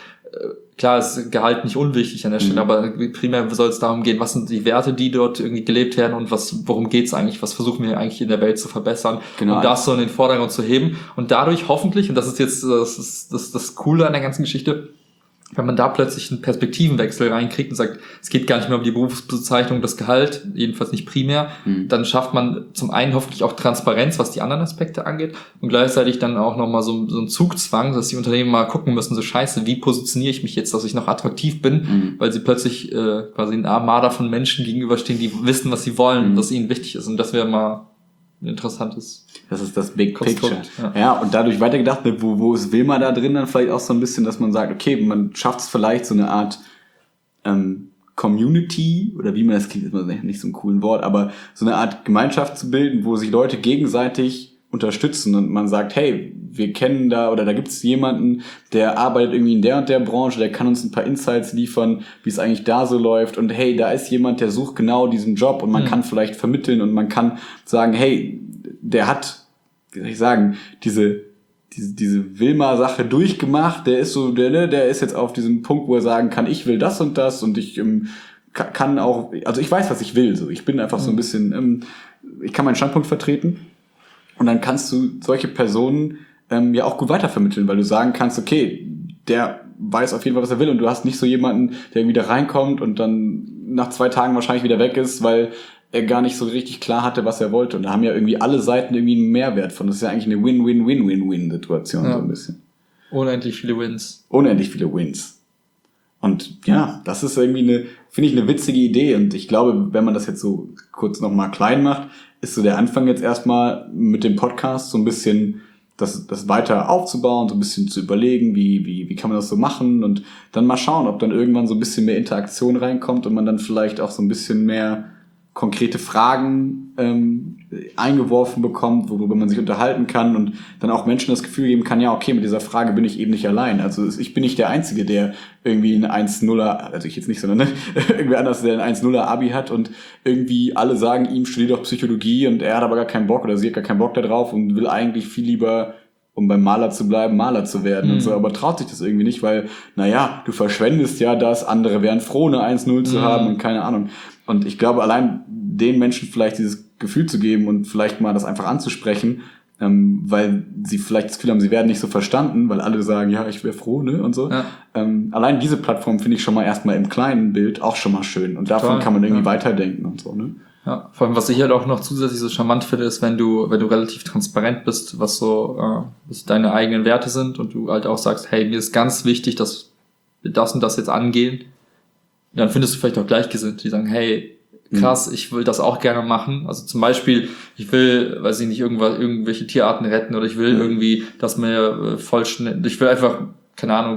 Klar ist Gehalt nicht unwichtig an der Stelle, aber primär soll es darum gehen, was sind die Werte, die dort irgendwie gelebt werden und worum geht's eigentlich, was versuchen wir eigentlich in der Welt zu verbessern, um das so in den Vordergrund zu heben und dadurch hoffentlich, und das ist jetzt das Coole an der ganzen Geschichte, wenn man da plötzlich einen Perspektivenwechsel reinkriegt und sagt, es geht gar nicht mehr um die Berufsbezeichnung, das Gehalt, jedenfalls nicht primär, dann schafft man zum einen hoffentlich auch Transparenz, was die anderen Aspekte angeht und gleichzeitig dann auch nochmal so einen Zugzwang, dass die Unternehmen mal gucken müssen, so scheiße, wie positioniere ich mich jetzt, dass ich noch attraktiv bin, weil sie plötzlich quasi eine Armada von Menschen gegenüberstehen, die wissen, was sie wollen, was ihnen wichtig ist und das wäre mal ein interessantes. Das ist das Big Picture. Ja, und dadurch weitergedacht wird, wo ist Wilma da drin, dann vielleicht auch so ein bisschen, dass man sagt, okay, man schafft es vielleicht so eine Art Community, oder wie man das klingt, ist immer nicht so ein cooles Wort, aber so eine Art Gemeinschaft zu bilden, wo sich Leute gegenseitig unterstützen und man sagt, hey, wir kennen da, oder da gibt es jemanden, der arbeitet irgendwie in der und der Branche, der kann uns ein paar Insights liefern, wie es eigentlich da so läuft und hey, da ist jemand, der sucht genau diesen Job und man kann vielleicht vermitteln und man kann sagen, hey, der hat, wie soll ich sagen, diese diese Wilma-Sache durchgemacht, der ist so, der ist jetzt auf diesem Punkt, wo er sagen kann, ich will das und das und ich kann auch, also ich weiß, was ich will, so. Ich bin einfach so ein bisschen, ich kann meinen Standpunkt vertreten und dann kannst du solche Personen ja auch gut weitervermitteln, weil du sagen kannst, okay, der weiß auf jeden Fall, was er will und du hast nicht so jemanden, der irgendwie da reinkommt und dann nach 2 Tagen wahrscheinlich wieder weg ist, weil er gar nicht so richtig klar hatte, was er wollte. Und da haben ja irgendwie alle Seiten irgendwie einen Mehrwert von. Das ist ja eigentlich eine Win-Win-Win-Win-Win-Situation so ein bisschen. Unendlich viele Wins. Unendlich viele Wins. Und ja, das ist irgendwie finde ich eine witzige Idee. Und ich glaube, wenn man das jetzt so kurz nochmal klein macht, ist so der Anfang jetzt erstmal mit dem Podcast so ein bisschen das weiter aufzubauen, so ein bisschen zu überlegen, wie kann man das so machen und dann mal schauen, ob dann irgendwann so ein bisschen mehr Interaktion reinkommt und man dann vielleicht auch so ein bisschen mehr konkrete Fragen eingeworfen bekommt, worüber man sich unterhalten kann und dann auch Menschen das Gefühl geben kann, ja, okay, mit dieser Frage bin ich eben nicht allein. Also ich bin nicht der Einzige, der irgendwie ein 1-0er, also ich jetzt nicht, sondern irgendwie anders, der ein 1-0er Abi hat und irgendwie alle sagen ihm, studier doch Psychologie und er hat aber gar keinen Bock oder sie hat gar keinen Bock da drauf und will eigentlich viel lieber, um beim Maler zu bleiben, Maler zu werden und so, aber traut sich das irgendwie nicht, weil, naja, du verschwendest ja das, andere wären froh, eine 1-0 zu haben und keine Ahnung. Und ich glaube, allein den Menschen vielleicht dieses Gefühl zu geben und vielleicht mal das einfach anzusprechen, weil sie vielleicht das Gefühl haben, sie werden nicht so verstanden, weil alle sagen, ja, ich wäre froh, ne, und so. Ja. Allein diese Plattform finde ich schon mal erstmal im kleinen Bild auch schon mal schön. Und davon kann man irgendwie weiterdenken und so, ne. Ja, vor allem, was ich halt auch noch zusätzlich so charmant finde, ist, wenn du relativ transparent bist, was deine eigenen Werte sind und du halt auch sagst, hey, mir ist ganz wichtig, dass wir das und das jetzt angehen. Dann findest du vielleicht auch Gleichgesinnte, die sagen, hey, krass, ich will das auch gerne machen. Also zum Beispiel, ich will, weiß ich nicht, irgendwelche Tierarten retten oder ich will irgendwie, dass mir ich will einfach, keine Ahnung,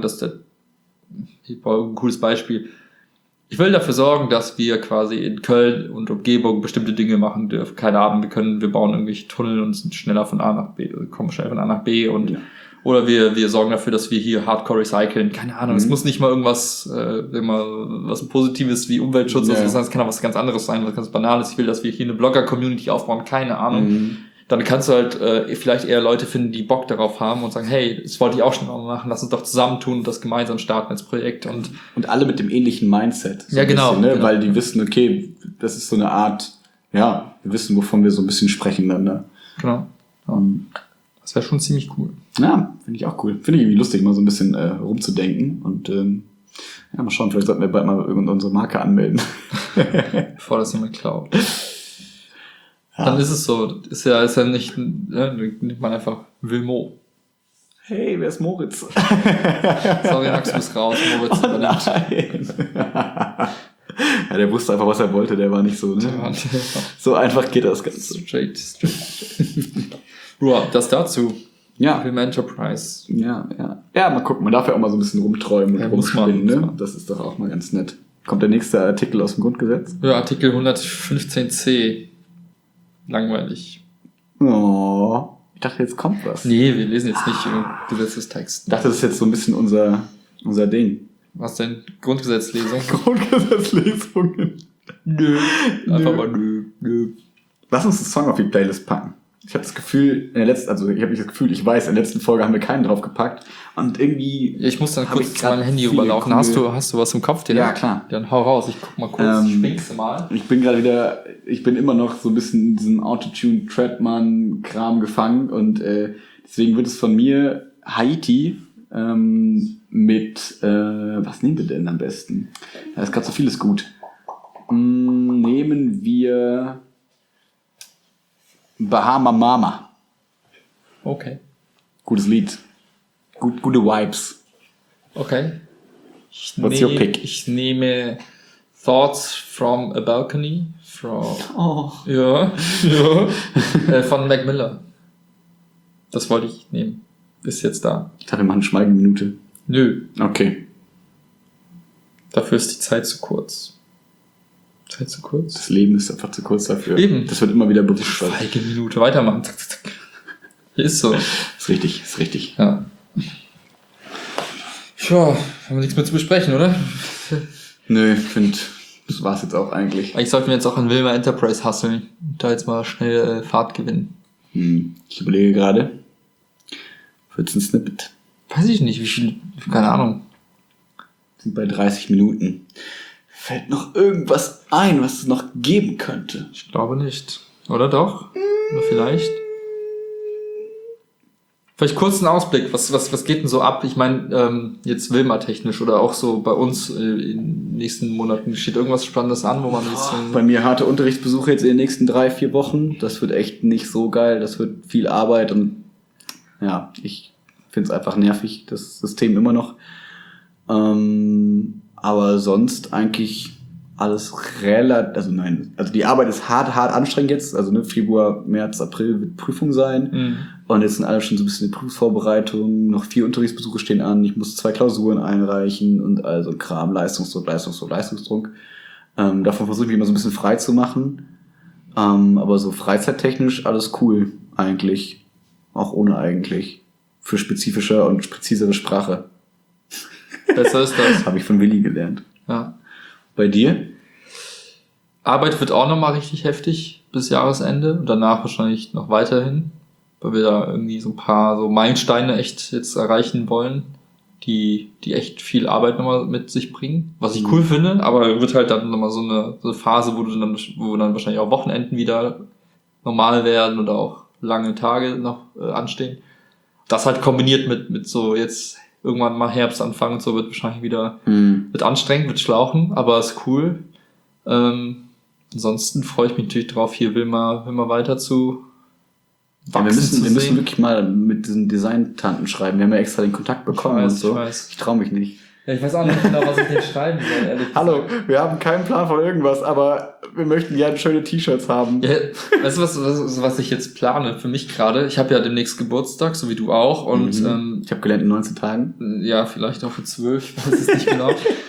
ich brauche ein cooles Beispiel. Ich will dafür sorgen, dass wir quasi in Köln und Umgebung bestimmte Dinge machen dürfen. Keine Ahnung, wir bauen irgendwelche Tunnel und sind schneller von A nach B, kommen schnell von A nach B und oder wir sorgen dafür, dass wir hier Hardcore recyceln. Keine Ahnung, es muss nicht mal irgendwas was Positives wie Umweltschutz oder so sein. Es kann auch was ganz anderes sein, was ganz Banales. Ich will, dass wir hier eine Blogger-Community aufbauen. Keine Ahnung. Dann kannst du halt vielleicht eher Leute finden, die Bock darauf haben und sagen, hey, das wollte ich auch schon mal machen. Lass uns doch zusammentun und das gemeinsam starten als Projekt. Und alle mit dem ähnlichen Mindset. So ja, genau, bisschen, ne? Genau. Weil die wissen, okay, das ist so eine Art, ja, wir wissen, wovon wir so ein bisschen sprechen dann. Ne? Genau. Das wäre schon ziemlich cool. Ja, finde ich auch cool. Finde ich irgendwie lustig, mal so ein bisschen rumzudenken. Und ja, mal schauen, vielleicht sollten wir bald mal unsere Marke anmelden. Bevor das jemand klaut. Ja. Dann ist es so. Ist ja nicht, nimmt man einfach Wilmo. Hey, wer ist Moritz? Sorry, Max, du bist raus. Moritz nein. Ja, der wusste einfach, was er wollte. Der war nicht so. So einfach geht das Ganze. Straight. Bro, das dazu. Ja. Film Enterprise. Ja. Ja, mal gucken. Man darf ja auch mal so ein bisschen rumträumen und rumspinnen, ne? Das ist doch auch mal ganz nett. Kommt der nächste Artikel aus dem Grundgesetz? Ja, Artikel 115c. Langweilig. Oh, ich dachte, jetzt kommt was. Nee, wir lesen jetzt nicht Gesetzestext. Ich dachte, das ist jetzt so ein bisschen unser Ding. Was denn? Grundgesetzlesung? Grundgesetzlesungen. Nö. Einfach mal nö. Lass uns einen Song auf die Playlist packen. Ich habe das Gefühl, ich weiß, in der letzten Folge haben wir keinen draufgepackt. Und irgendwie. Ich muss dann kurz zu meinem Handy rüberlaufen. Hast du was im Kopf? Ja, klar. Dann hau raus. Ich guck mal kurz. Schwingst du mal? Ich bin immer noch so ein bisschen in diesem Autotune-Treadman-Kram gefangen. Und deswegen wird es von mir Haiti mit, was nehmen wir denn am besten? Da ist gerade so vieles gut. Nehmen wir Bahama Mama. Okay. Gutes Lied. Gute Vibes. Okay. What's your pick? Ich nehme Thoughts from a Balcony. Ja. Von Mac Miller. Das wollte ich nehmen. Ist jetzt da. Ich dachte, wir machen eine Schweigeminute. Nö. Okay. Dafür ist die Zeit zu kurz. Das Leben ist einfach zu kurz dafür. Eben. Das wird immer wieder bewusst. Schweigeminute. Weitermachen. Zack, zack, zack. Ist so. Ist richtig. Ja. Tja, haben wir nichts mehr zu besprechen, oder? Nö, ich finde, das war's jetzt auch eigentlich. Eigentlich sollten wir jetzt auch an Wilma Enterprise hustlen und da jetzt mal schnell Fahrt gewinnen. Ich überlege gerade. 14 Snippet. Weiß ich nicht, wie viel, keine Ahnung. Sind bei 30 Minuten. Fällt noch irgendwas ein, was es noch geben könnte? Ich glaube nicht. Oder doch? Oder vielleicht? Vielleicht kurz einen Ausblick. Was geht denn so ab? Ich meine, jetzt Wilma-technisch oder auch so bei uns in den nächsten Monaten. Steht irgendwas Spannendes an, wo man jetzt... Bei mir harte Unterrichtsbesuche jetzt in den nächsten 3-4 Wochen. Das wird echt nicht so geil. Das wird viel Arbeit und ja, ich finde es einfach nervig, das System immer noch. Aber sonst eigentlich alles relativ, also die Arbeit ist hart anstrengend jetzt, also Februar, März, April wird Prüfung sein und jetzt sind alle schon so ein bisschen in Prüfungsvorbereitung, noch 4 Unterrichtsbesuche stehen an, ich muss 2 Klausuren einreichen und also Kram, Leistungsdruck. Davon versuche ich mich immer so ein bisschen frei zu machen, aber so freizeittechnisch alles cool eigentlich, auch ohne eigentlich, für spezifische und präzisere Sprache. Besser ist das. Habe ich von Willi gelernt. Ja. Bei dir? Arbeit wird auch nochmal richtig heftig bis Jahresende und danach wahrscheinlich noch weiterhin, weil wir da irgendwie so ein paar so Meilensteine echt jetzt erreichen wollen, die echt viel Arbeit nochmal mit sich bringen, was ich cool finde, aber wird halt dann nochmal so eine Phase, wo dann wahrscheinlich auch Wochenenden wieder normal werden oder auch lange Tage noch anstehen. Das halt kombiniert mit so jetzt irgendwann mal Herbst anfangen und so wird wahrscheinlich wieder, wird anstrengend, wird schlauchen, aber ist cool. Ansonsten freue ich mich natürlich drauf, hier Wilma weiter zu wachsen. Wir müssen wirklich mal mit diesen Design-Tanten schreiben. Wir haben ja extra den Kontakt bekommen und so. Ich traue mich nicht. Ja, ich weiß auch nicht genau, was ich denn schreiben soll, ehrlich gesagt. Hallo, wir haben keinen Plan von irgendwas, aber wir möchten gerne schöne T-Shirts haben. Ja, weißt du, was ich jetzt plane für mich gerade? Ich habe ja demnächst Geburtstag, so wie du auch. Und ich habe gelernt in 19 Tagen. Ja, vielleicht auch für 12, ich weiß es nicht genau.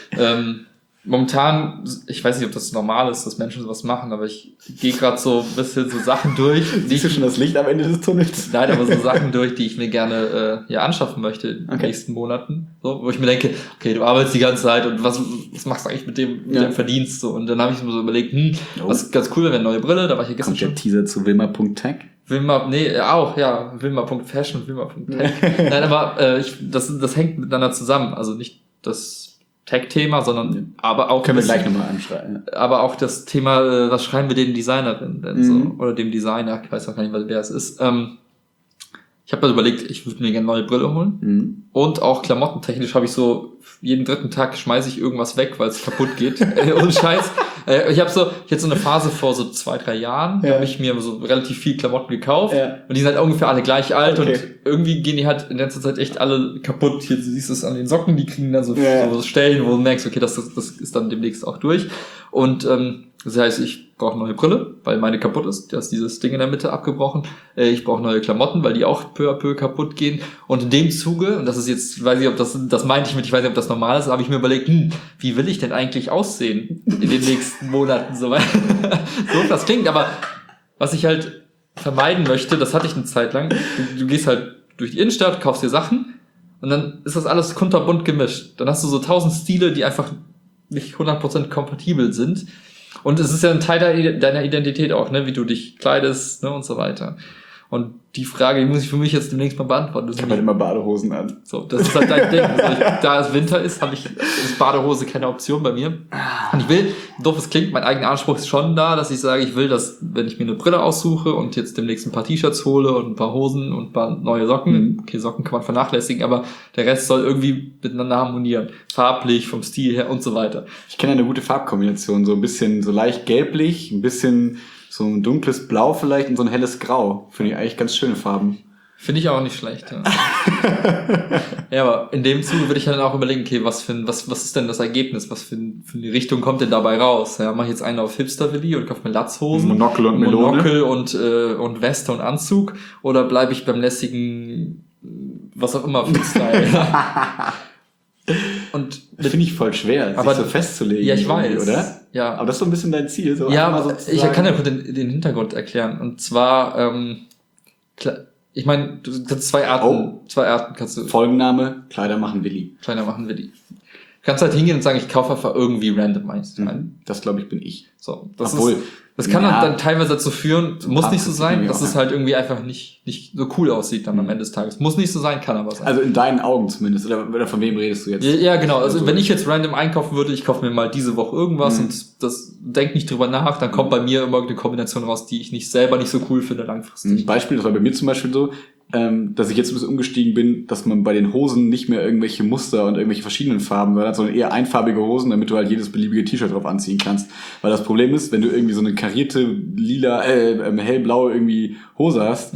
Momentan, ich weiß nicht, ob das normal ist, dass Menschen sowas machen, aber ich gehe gerade so ein bisschen so Sachen durch. Siehst du schon das Licht am Ende des Tunnels? Nein, aber so Sachen durch, die ich mir gerne anschaffen möchte in den nächsten Monaten. So, wo ich mir denke, okay, du arbeitest die ganze Zeit und was machst du eigentlich mit dem Verdienst? So, und dann habe ich mir so überlegt, was ganz cool wäre, eine neue Brille, da war ich ja gestern schon. Kommt der Teaser zu Wilma.tech? Wilma.fashion, Wilma.tech. Nein, aber das hängt miteinander zusammen. Also nicht das Tech-Thema, sondern aber auch... Können wir gleich nochmal anschreiben. Ja. Aber auch das Thema, was schreiben wir den Designerin denn so? Oder dem Designer, ich weiß auch gar nicht, wer es ist. Ich habe mir überlegt, ich würde mir gerne eine neue Brille holen. Und auch klamottentechnisch habe ich so, jeden 3. Tag schmeiße ich irgendwas weg, weil es kaputt geht. Ohne Scheiß. Ich hatte so eine Phase vor so 2-3 Jahren, da habe ich mir so relativ viel Klamotten gekauft. Ja. Und die sind halt ungefähr alle gleich alt und irgendwie gehen die halt in letzter Zeit echt alle kaputt. Hier, du siehst es an den Socken, die kriegen dann so Stellen, wo du merkst, okay, das ist dann demnächst auch durch. Und das heißt, ich brauche eine neue Brille, weil meine kaputt ist. Da ist dieses Ding in der Mitte abgebrochen. Ich brauche neue Klamotten, weil die auch peu à peu kaputt gehen. Und in dem Zuge, und das ist jetzt, weiß ich, ob das meinte ich mit, ich weiß nicht, ob das normal ist, habe ich mir überlegt, wie will ich denn eigentlich aussehen in den nächsten Monaten so weit? So, das klingt, aber was ich halt vermeiden möchte, das hatte ich eine Zeit lang. Du gehst halt durch die Innenstadt, kaufst dir Sachen und dann ist das alles kunterbunt gemischt. Dann hast du so 1000 Stile, die einfach nicht 100% kompatibel sind. Und es ist ja ein Teil deiner Identität auch, ne, wie du dich kleidest, ne, und so weiter. Und die Frage, die muss ich für mich jetzt demnächst mal beantworten. Ich habe halt immer Badehosen an. So, das ist halt dein Ding. Also da es Winter ist, ist Badehose keine Option bei mir. Und ich will, doof es klingt, mein eigener Anspruch ist schon da, dass ich sage, ich will, dass, wenn ich mir eine Brille aussuche und jetzt demnächst ein paar T-Shirts hole und ein paar Hosen und ein paar neue Socken, okay, Socken kann man vernachlässigen, aber der Rest soll irgendwie miteinander harmonieren. Farblich, vom Stil her und so weiter. Ich kenne eine gute Farbkombination, so ein bisschen, so leicht gelblich, ein bisschen so ein dunkles Blau vielleicht und so ein helles Grau. Finde ich eigentlich ganz schöne Farben. Finde ich auch nicht schlecht, ja. Ja, aber in dem Zuge würde ich dann auch überlegen, okay, was ist denn das Ergebnis? Was für eine Richtung kommt denn dabei raus? Ja, mache ich jetzt einen auf Hipster-Willi und kaufe mir Latzhosen, Monokel und Melone. Monokel und Weste und Anzug? Oder bleibe ich beim lässigen, was auch immer für einen Style? Und das finde ich voll schwer, sich so festzulegen. Ja, ich weiß. Oder? Ja. Aber das ist so ein bisschen dein Ziel. So ja, aber ich kann ja kurz den Hintergrund erklären. Und zwar, ich meine, du hast zwei Arten kannst du. Folgenname, Kleider machen Willi. Kleider machen Willi. kannst halt hingehen und sagen, ich kaufe einfach irgendwie random eins. Das, glaube ich, bin ich. So, das kann dann teilweise dazu führen, muss nicht so sein, dass es halt irgendwie einfach nicht so cool aussieht dann am Ende des Tages. Muss nicht so sein, kann aber sein. Also in deinen Augen zumindest. Oder von wem redest du jetzt? Ja, genau. Also wenn ich jetzt random einkaufen würde, ich kaufe mir mal diese Woche irgendwas und das denk nicht drüber nach, dann kommt bei mir immer eine Kombination raus, die ich selber nicht so cool finde langfristig. Ein Beispiel, das war bei mir zum Beispiel so, dass ich jetzt ein bisschen umgestiegen bin, dass man bei den Hosen nicht mehr irgendwelche Muster und irgendwelche verschiedenen Farben hat, sondern eher einfarbige Hosen, damit du halt jedes beliebige T-Shirt drauf anziehen kannst. Weil das Problem ist, wenn du irgendwie so eine karierte, lila, hellblaue irgendwie Hose hast,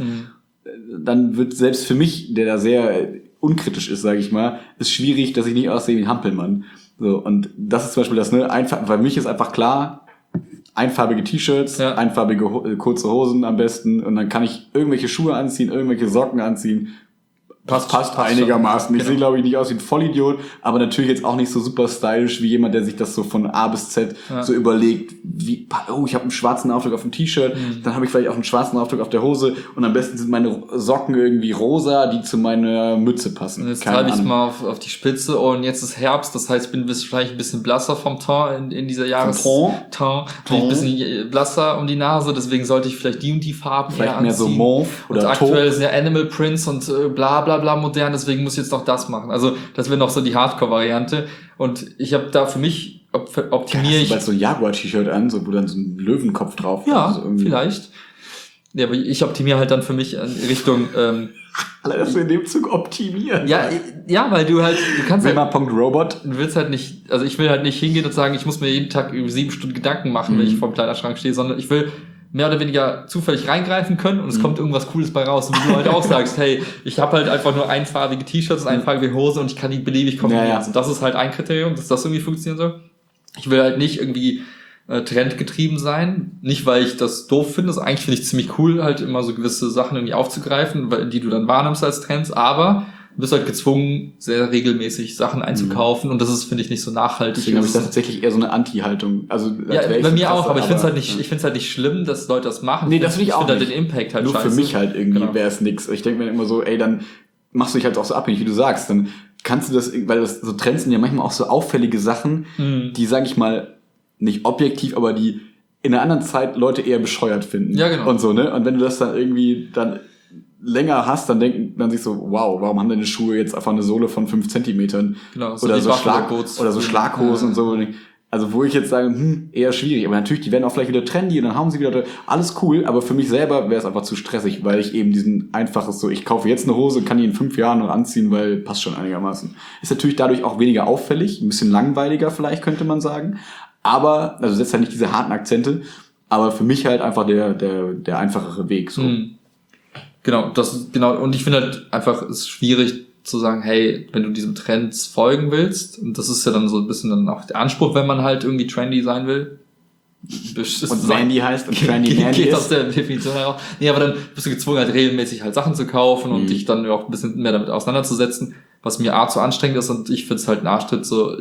dann wird selbst für mich, der da sehr unkritisch ist, sage ich mal, ist schwierig, dass ich nicht aussehe wie ein Hampelmann. So, und das ist zum Beispiel das, einfach, weil mich ist einfach klar, einfarbige T-Shirts, einfarbige kurze Hosen am besten und dann kann ich irgendwelche Schuhe anziehen, irgendwelche Socken anziehen. Passt einigermaßen. Ich sehe, glaube ich, nicht aus wie ein Vollidiot, aber natürlich jetzt auch nicht so super stylisch wie jemand, der sich das so von A bis Z so überlegt, wie, ich habe einen schwarzen Aufdruck auf dem T-Shirt, dann habe ich vielleicht auch einen schwarzen Aufdruck auf der Hose und am besten sind meine Socken irgendwie rosa, die zu meiner Mütze passen. Und jetzt treibe ich es mal auf die Spitze und jetzt ist Herbst, das heißt, ich bin wahrscheinlich ein bisschen blasser vom Ton in dieser Jahreszeit. Bin ich ein bisschen blasser um die Nase, deswegen sollte ich vielleicht die und die Farben vielleicht eher mehr anziehen. so Mauve oder und aktuell sind ja Animal Prints und bla bla bla modern, deswegen muss ich jetzt noch das machen. Also das wäre noch so die Hardcore-Variante. Und ich habe da für mich optimiere ich. Hast du so ein Jaguar-T-Shirt an, so wo dann so ein Löwenkopf drauf ist? Ja, also vielleicht. Ja, aber ich optimiere halt dann für mich in Richtung Alter, dass du in dem Zug optimieren. Ja, weil du kannst Robot. Du willst halt nicht, also ich will halt nicht hingehen und sagen, ich muss mir jeden Tag über 7 Stunden Gedanken machen, wenn ich vor dem Kleiderschrank stehe, sondern ich will mehr oder weniger zufällig reingreifen können und es kommt irgendwas Cooles bei raus. Und wie du halt auch sagst, hey, ich habe halt einfach nur einfarbige T-Shirts und einfarbige Hose und ich kann die beliebig kombinieren. Ja. Und das ist halt ein Kriterium, dass das irgendwie funktionieren soll. Ich will halt nicht irgendwie trendgetrieben sein. Nicht, weil ich das doof finde. Also eigentlich finde ich ziemlich cool, halt immer so gewisse Sachen irgendwie aufzugreifen, die du dann wahrnimmst als Trends, aber du bist halt gezwungen, sehr regelmäßig Sachen einzukaufen und das ist, finde ich, nicht so nachhaltig. Deswegen habe ich das tatsächlich eher so eine Anti-Haltung. Also ja, bei mir auch, aber ich finde es halt nicht, halt nicht schlimm, dass Leute das machen. Nee, das finde ich auch nicht. Ich finde halt den Impact halt nur scheiße. Für mich halt irgendwie wäre es nix. Ich denke mir immer so, dann machst du dich halt auch so abhängig, wie du sagst. Dann kannst du das, weil das so Trends sind ja manchmal auch so auffällige Sachen, die, sag ich mal, nicht objektiv, aber die in einer anderen Zeit Leute eher bescheuert finden. Ja, genau. Und so, ne? Und wenn du das dann irgendwie dann länger hast, dann denkt man sich so, wow, warum haben deine Schuhe jetzt einfach eine Sohle von 5 Zentimetern? Genau, so oder so Schlaghosen und so. Also wo ich jetzt sage, eher schwierig. Aber natürlich, die werden auch vielleicht wieder trendy und dann haben sie wieder alles cool. Aber für mich selber wäre es einfach zu stressig, weil ich eben diesen einfaches so, ich kaufe jetzt eine Hose, kann die in 5 Jahren noch anziehen, weil passt schon einigermaßen. Ist natürlich dadurch auch weniger auffällig, ein bisschen langweiliger vielleicht, könnte man sagen. Aber, also setzt halt nicht diese harten Akzente, aber für mich halt einfach der einfachere Weg, so. Genau, und ich finde halt einfach, es ist schwierig zu sagen, hey, wenn du diesem Trends folgen willst, und das ist ja dann so ein bisschen dann auch der Anspruch, wenn man halt irgendwie trendy sein will. Und Mandy heißt und trendy Mandy geht aus der Definition heraus. Nee, aber dann bist du gezwungen, halt regelmäßig halt Sachen zu kaufen und dich dann auch ein bisschen mehr damit auseinanderzusetzen, was mir zu anstrengend ist und ich finde es halt ein Arschtritt so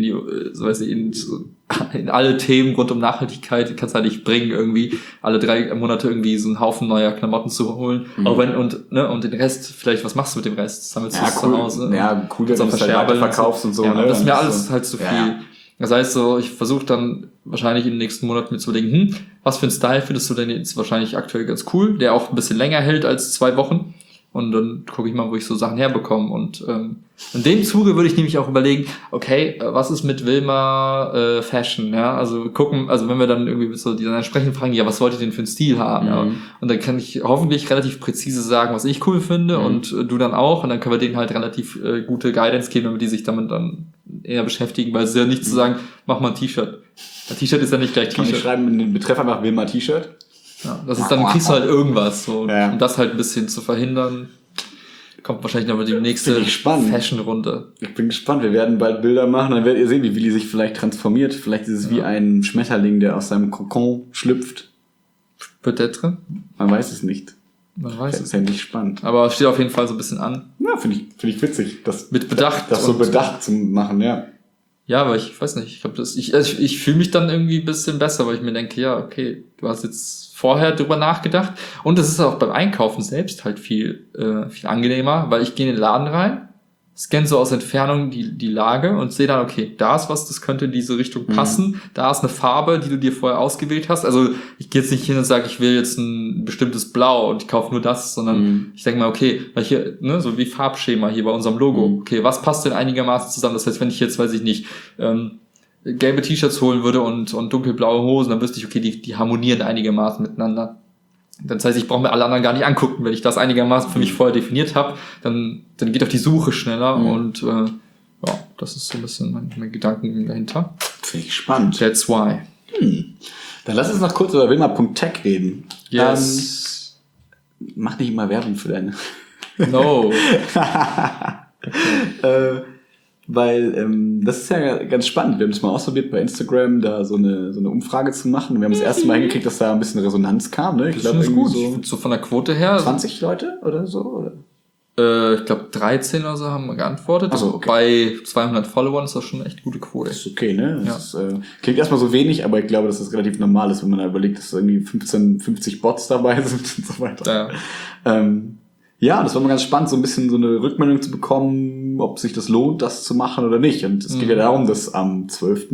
in alle Themen rund um Nachhaltigkeit kannst halt nicht bringen, irgendwie alle 3 Monate irgendwie so einen Haufen neuer Klamotten zu holen. Auch wenn, und den Rest, vielleicht, was machst du mit dem Rest? Sammelst du es zu Hause? Ja, cool, wenn du es halt weiterverkaufst und so. Ja, das ist mir alles halt zu viel. Ja. Das heißt so, ich versuche dann wahrscheinlich in den nächsten Monaten mir zu überlegen, was für einen Style findest du denn jetzt wahrscheinlich aktuell ganz cool, der auch ein bisschen länger hält als 2 Wochen. Und dann gucke ich mal, wo ich so Sachen herbekomme. Und in dem Zuge würde ich nämlich auch überlegen, okay, was ist mit Wilma Fashion? Ja, also gucken, also wenn wir dann irgendwie so die dann entsprechend fragen, ja, was wollt ihr denn für einen Stil haben? Ja? Und dann kann ich hoffentlich relativ präzise sagen, was ich cool finde und du dann auch. Und dann können wir denen halt relativ gute Guidance geben, damit die sich damit dann eher beschäftigen, weil es ist ja nicht zu sagen, mach mal ein T-Shirt. Ein T-Shirt ist ja nicht gleich T-Shirt. Ich schreibe in den Betreff einfach Wilma T-Shirt. Ja, das ist dann, kriegst du halt irgendwas, so. Ja. Um das halt ein bisschen zu verhindern, kommt wahrscheinlich noch mal die nächste Fashion-Runde. Ich bin gespannt, wir werden bald Bilder machen, dann werdet ihr sehen, wie Willi sich vielleicht transformiert. Vielleicht ist es wie ein Schmetterling, der aus seinem Kokon schlüpft. Peut-être. Man weiß es nicht. Man weiß es. Fände ich spannend. Aber es steht auf jeden Fall so ein bisschen an. Ja, finde ich witzig. Mit Bedacht. Das so bedacht zu machen, ja. Ja, aber ich weiß nicht, ich fühle mich dann irgendwie ein bisschen besser, weil ich mir denke, ja, okay, du hast jetzt vorher drüber nachgedacht und es ist auch beim Einkaufen selbst halt viel angenehmer, weil ich gehe in den Laden rein scanne so aus Entfernung die Lage und sehe dann, okay, da ist was, das könnte in diese Richtung passen, da ist eine Farbe, die du dir vorher ausgewählt hast. Also ich gehe jetzt nicht hin und sage, ich will jetzt ein bestimmtes Blau und ich kaufe nur das, sondern ich denke mal, okay, weil hier, ne, so wie Farbschema hier bei unserem Logo, okay, was passt denn einigermaßen zusammen? Das heißt, wenn ich jetzt, weiß ich nicht, gelbe T-Shirts holen würde und dunkelblaue Hosen, dann wüsste ich, okay, die harmonieren einigermaßen miteinander. Das heißt, ich brauche mir alle anderen gar nicht angucken. Wenn ich das einigermaßen für mich vorher definiert habe, dann geht auch die Suche schneller und ja, das ist so ein bisschen mein Gedanken dahinter. Finde ich spannend. That's why. Dann lass uns noch kurz über wilma.tech reden. Yes. Mach nicht immer Werbung für deine... No. Weil das ist ja ganz spannend. Wir haben das mal ausprobiert bei Instagram, da so eine Umfrage zu machen. Wir haben das erste Mal hingekriegt, dass da ein bisschen Resonanz kam. Ne? Ich glaube, ist gut. So von der Quote her. 20 Leute oder so? Oder? Ich glaube 13 oder so haben geantwortet. Also, okay. Bei 200 Followern ist das schon eine echt gute Quote. Das ist okay, ne? Das klingt erstmal so wenig, aber ich glaube, dass das relativ normal ist, wenn man da überlegt, dass irgendwie 50 Bots dabei sind und so weiter. Ja. Ja, das war mal ganz spannend, so ein bisschen so eine Rückmeldung zu bekommen, ob sich das lohnt, das zu machen oder nicht. Und es geht ja darum, dass am 12.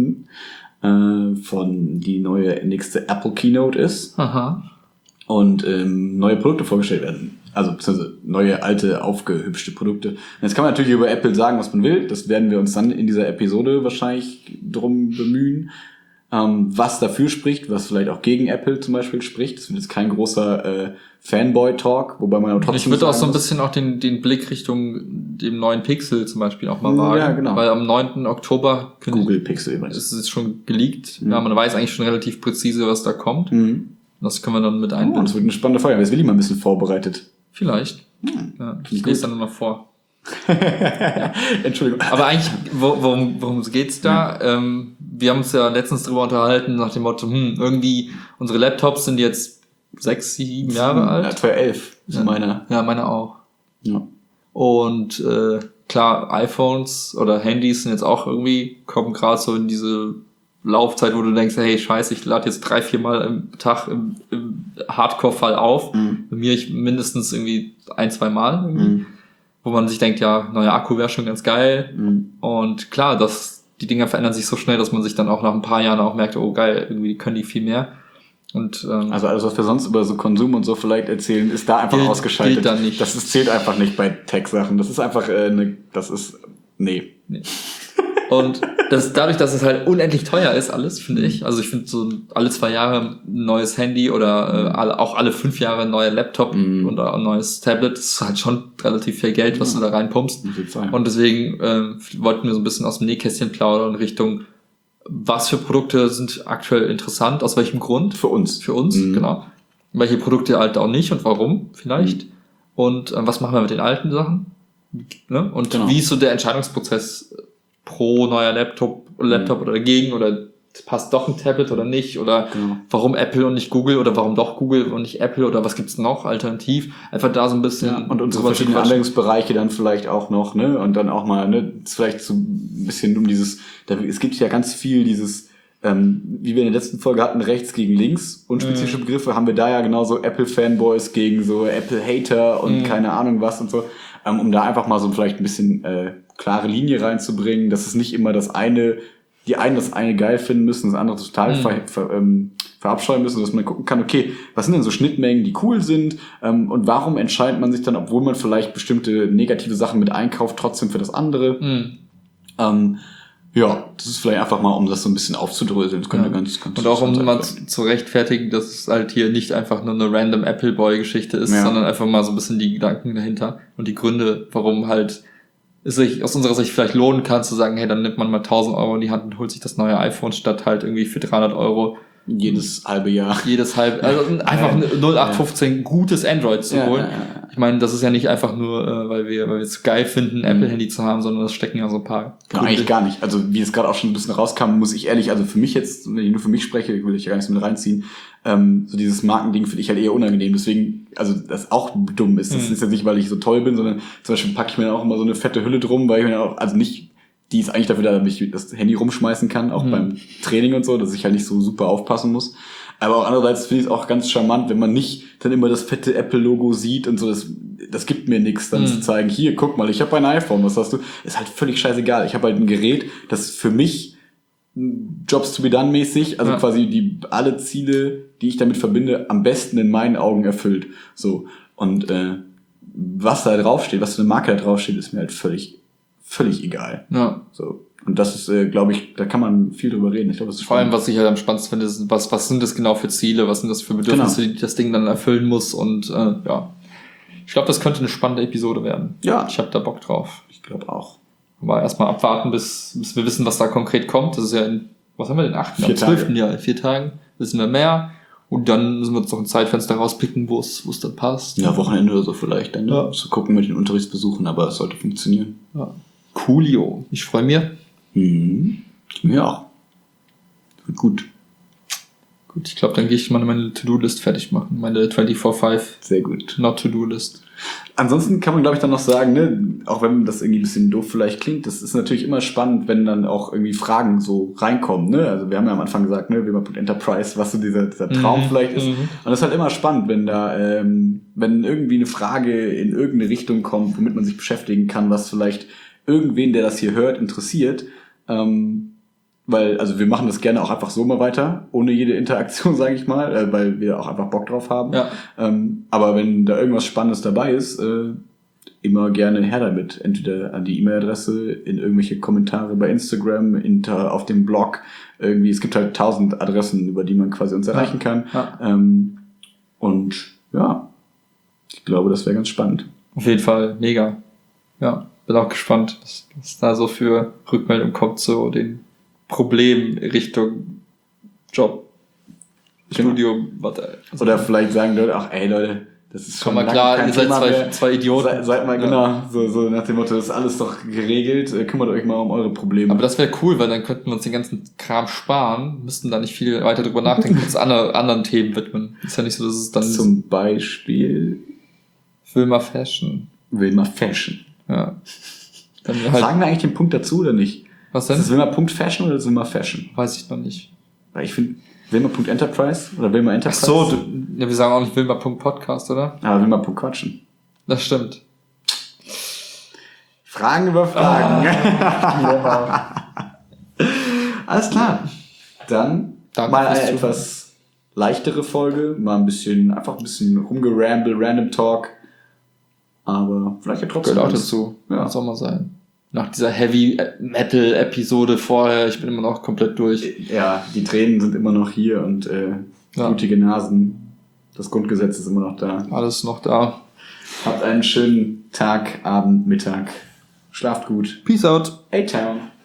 Von die nächste Apple Keynote ist. Aha. Und neue Produkte vorgestellt werden. Also beziehungsweise neue, alte, aufgehübschte Produkte. Und jetzt kann man natürlich über Apple sagen, was man will. Das werden wir uns dann in dieser Episode wahrscheinlich drum bemühen. Was dafür spricht, was vielleicht auch gegen Apple zum Beispiel spricht. Das wird jetzt kein großer Fanboy-Talk, wobei man aber trotzdem. Ich würde auch so ein bisschen auch den Blick Richtung dem neuen Pixel zum Beispiel auch mal wagen. Ja, genau. Weil am 9. Oktober Google Pixel übrigens. ist es schon geleakt. Ja, man weiß eigentlich schon relativ präzise, was da kommt. Das können wir dann mit einbinden. Das wird eine spannende Folge. Jetzt will ich mal ein bisschen vorbereitet. Vielleicht. Ja, ich lese dann nur noch vor. Ja. Entschuldigung. Aber eigentlich, worum geht's da? Ja. Wir haben uns ja letztens drüber unterhalten, nach dem Motto, irgendwie, unsere Laptops sind jetzt 6, 7 Jahre alt. Ja, 11 ist meiner. Ja, meine auch. Ja. Und klar, iPhones oder Handys sind jetzt auch irgendwie, kommen gerade so in diese Laufzeit, wo du denkst, hey, scheiße, ich lade jetzt 3-4 Mal am Tag im Hardcore-Fall auf. Bei mir mindestens irgendwie 1-2 Mal irgendwie. Wo man sich denkt, ja, neuer Akku wäre schon ganz geil. Und klar, die Dinger verändern sich so schnell, dass man sich dann auch nach ein paar Jahren auch merkt, oh geil, irgendwie können die viel mehr. Und also alles, was wir sonst über so Konsum und so vielleicht erzählen, ist da einfach ausgeschaltet. Gilt dann nicht. Das zählt einfach nicht bei Tech-Sachen. Das ist einfach nee. Und dadurch, dass es halt unendlich teuer ist, alles, finde ich. Also ich finde so alle 2 Jahre ein neues Handy oder auch alle 5 Jahre ein neuer Laptop oder ein neues Tablet, das ist halt schon relativ viel Geld, was du da reinpumpst. Und deswegen wollten wir so ein bisschen aus dem Nähkästchen plaudern in Richtung, was für Produkte sind aktuell interessant, aus welchem Grund? Für uns. Für uns, genau. Welche Produkte halt auch nicht und warum vielleicht. Und was machen wir mit den alten Sachen? Ne? Und wie ist so der Entscheidungsprozess pro neuer Laptop oder dagegen oder passt doch ein Tablet oder nicht oder warum Apple und nicht Google oder warum doch Google und nicht Apple oder was gibt's noch alternativ? Einfach da so ein bisschen und unsere verschiedenen Anwendungsbereiche dann vielleicht auch noch, ne, und dann auch mal, ne, vielleicht so ein bisschen um dieses, es gibt ja ganz viel dieses, wie wir in der letzten Folge hatten, rechts gegen links, unspezifische Begriffe, haben wir da ja genauso Apple-Fanboys gegen so Apple-Hater und keine Ahnung was und so, um da einfach mal so vielleicht ein bisschen klare Linie reinzubringen, dass es nicht immer das eine geil finden müssen, das andere total verabscheuen müssen, dass man gucken kann, okay, was sind denn so Schnittmengen, die cool sind, und warum entscheidet man sich dann, obwohl man vielleicht bestimmte negative Sachen mit einkauft, trotzdem für das andere. Ja, das ist vielleicht einfach mal, um das so ein bisschen aufzudröseln. Das könnte ganz und auch um mal zu rechtfertigen, dass es halt hier nicht einfach nur eine random Apple-Boy-Geschichte ist, sondern einfach mal so ein bisschen die Gedanken dahinter und die Gründe, warum halt es sich aus unserer Sicht vielleicht lohnen kann, zu sagen, hey, dann nimmt man mal 1.000 Euro in die Hand und holt sich das neue iPhone, statt halt irgendwie für 300 Euro jedes halbe Jahr. Also einfach ein 0815 gutes Android zu holen. Ich meine, das ist ja nicht einfach nur, weil wir es geil finden, ein Apple-Handy zu haben, sondern das stecken ja so ein paar. Genau, eigentlich gar nicht. Also wie es gerade auch schon ein bisschen rauskam, muss ich ehrlich, also für mich jetzt, wenn ich nur für mich spreche, will ich ja gar nichts mit reinziehen, so dieses Markending finde ich halt eher unangenehm. Deswegen, also das auch dumm ist. Das ist jetzt nicht, weil ich so toll bin, sondern zum Beispiel packe ich mir dann auch immer so eine fette Hülle drum, weil ich mir auch, also nicht, die ist eigentlich dafür da, damit ich das Handy rumschmeißen kann, auch beim Training und so, dass ich halt nicht so super aufpassen muss. Aber auch andererseits finde ich es auch ganz charmant, wenn man nicht dann immer das fette Apple-Logo sieht und so. Das das gibt mir nichts, dann zu zeigen, hier, guck mal, ich habe ein iPhone, was hast du? Ist halt völlig scheißegal. Ich habe halt ein Gerät, das für mich Jobs to be done mäßig, also quasi alle Ziele, die ich damit verbinde, am besten in meinen Augen erfüllt. So. Und was da draufsteht, was für eine Marke da draufsteht, ist mir halt völlig egal. Ja. So. Und das ist, glaube ich, da kann man viel drüber reden. Ich glaube, das ist vor allem, was ich halt am spannendsten finde, ist, was sind das genau für Ziele, was sind das für Bedürfnisse, die das Ding dann erfüllen muss und ja. Ich glaube, das könnte eine spannende Episode werden. Ja. Ich habe da Bock drauf. Ich glaube auch. Aber erstmal abwarten, bis wir wissen, was da konkret kommt. Das ist ja was haben wir denn? 8. am 12. Jahr, in 4 Tagen wissen wir mehr. Und dann müssen wir uns noch ein Zeitfenster rauspicken, wo es dann passt. Ja, Wochenende oder so vielleicht. Dann zu gucken mit den Unterrichtsbesuchen, aber es sollte funktionieren. Ja. Coolio. Ich freue mich. Mir auch. Gut. Gut, ich glaube, dann gehe ich mal meine To-Do-List fertig machen. Meine 24/5. Sehr gut. Not To-Do-List. Ansonsten kann man, glaube ich, dann noch sagen, ne, auch wenn das irgendwie ein bisschen doof vielleicht klingt, das ist natürlich immer spannend, wenn dann auch irgendwie Fragen so reinkommen, ne? Also wir haben ja am Anfang gesagt, ne, Weber.enterprise, was so dieser Traum vielleicht ist. Und das ist halt immer spannend, wenn da, wenn irgendwie eine Frage in irgendeine Richtung kommt, womit man sich beschäftigen kann, was vielleicht irgendwen, der das hier hört, interessiert. Weil, also wir machen das gerne auch einfach so mal weiter, ohne jede Interaktion, sage ich mal, weil wir auch einfach Bock drauf haben. Ja. Aber wenn da irgendwas Spannendes dabei ist, immer gerne her damit. Entweder an die E-Mail-Adresse, in irgendwelche Kommentare bei Instagram, auf dem Blog. Irgendwie, es gibt halt 1000 Adressen, über die man quasi uns erreichen kann. Ja. Und ja, ich glaube, das wäre ganz spannend. Auf jeden Fall, mega. Ja, bin auch gespannt, was da so für Rückmeldung kommt zu den Problem Richtung Job, Studium, warte. Oder vielleicht sagen Leute, ach ey Leute, das ist schon mal klar, ihr seid zwei Idioten. Seid mal genau, so nach dem Motto, das ist alles doch geregelt, kümmert euch mal um eure Probleme. Aber das wäre cool, weil dann könnten wir uns den ganzen Kram sparen, müssten da nicht viel weiter drüber nachdenken, uns anderen Themen widmen. Ist ja nicht so, dass es dann... Zum Beispiel... Wilma Fashion. Ja. Dann halt sagen wir eigentlich den Punkt dazu oder nicht? Was denn? Ist das Wilma.Fashion oder Wilma Fashion? Weiß ich noch nicht. Weil ich finde, Wilma.Enterprise oder Wilma Enterprise. Ach so, ja, wir sagen auch nicht Wilma.Podcast, oder? Aber Wilma.Quatschen. Das stimmt. Fragen über Fragen. Alles klar. Dann danke mal eine etwas leichtere Folge. Mal einfach ein bisschen rumgeramble, Random Talk. Aber vielleicht ja trotzdem. Gehört auch dazu. Ja. Soll mal sein. Nach dieser Heavy-Metal-Episode vorher, ich bin immer noch komplett durch. Ja, die Tränen sind immer noch hier und blutige Nasen. Das Grundgesetz ist immer noch da. Alles noch da. Habt einen schönen Tag, Abend, Mittag. Schlaft gut. Peace out. A-Town.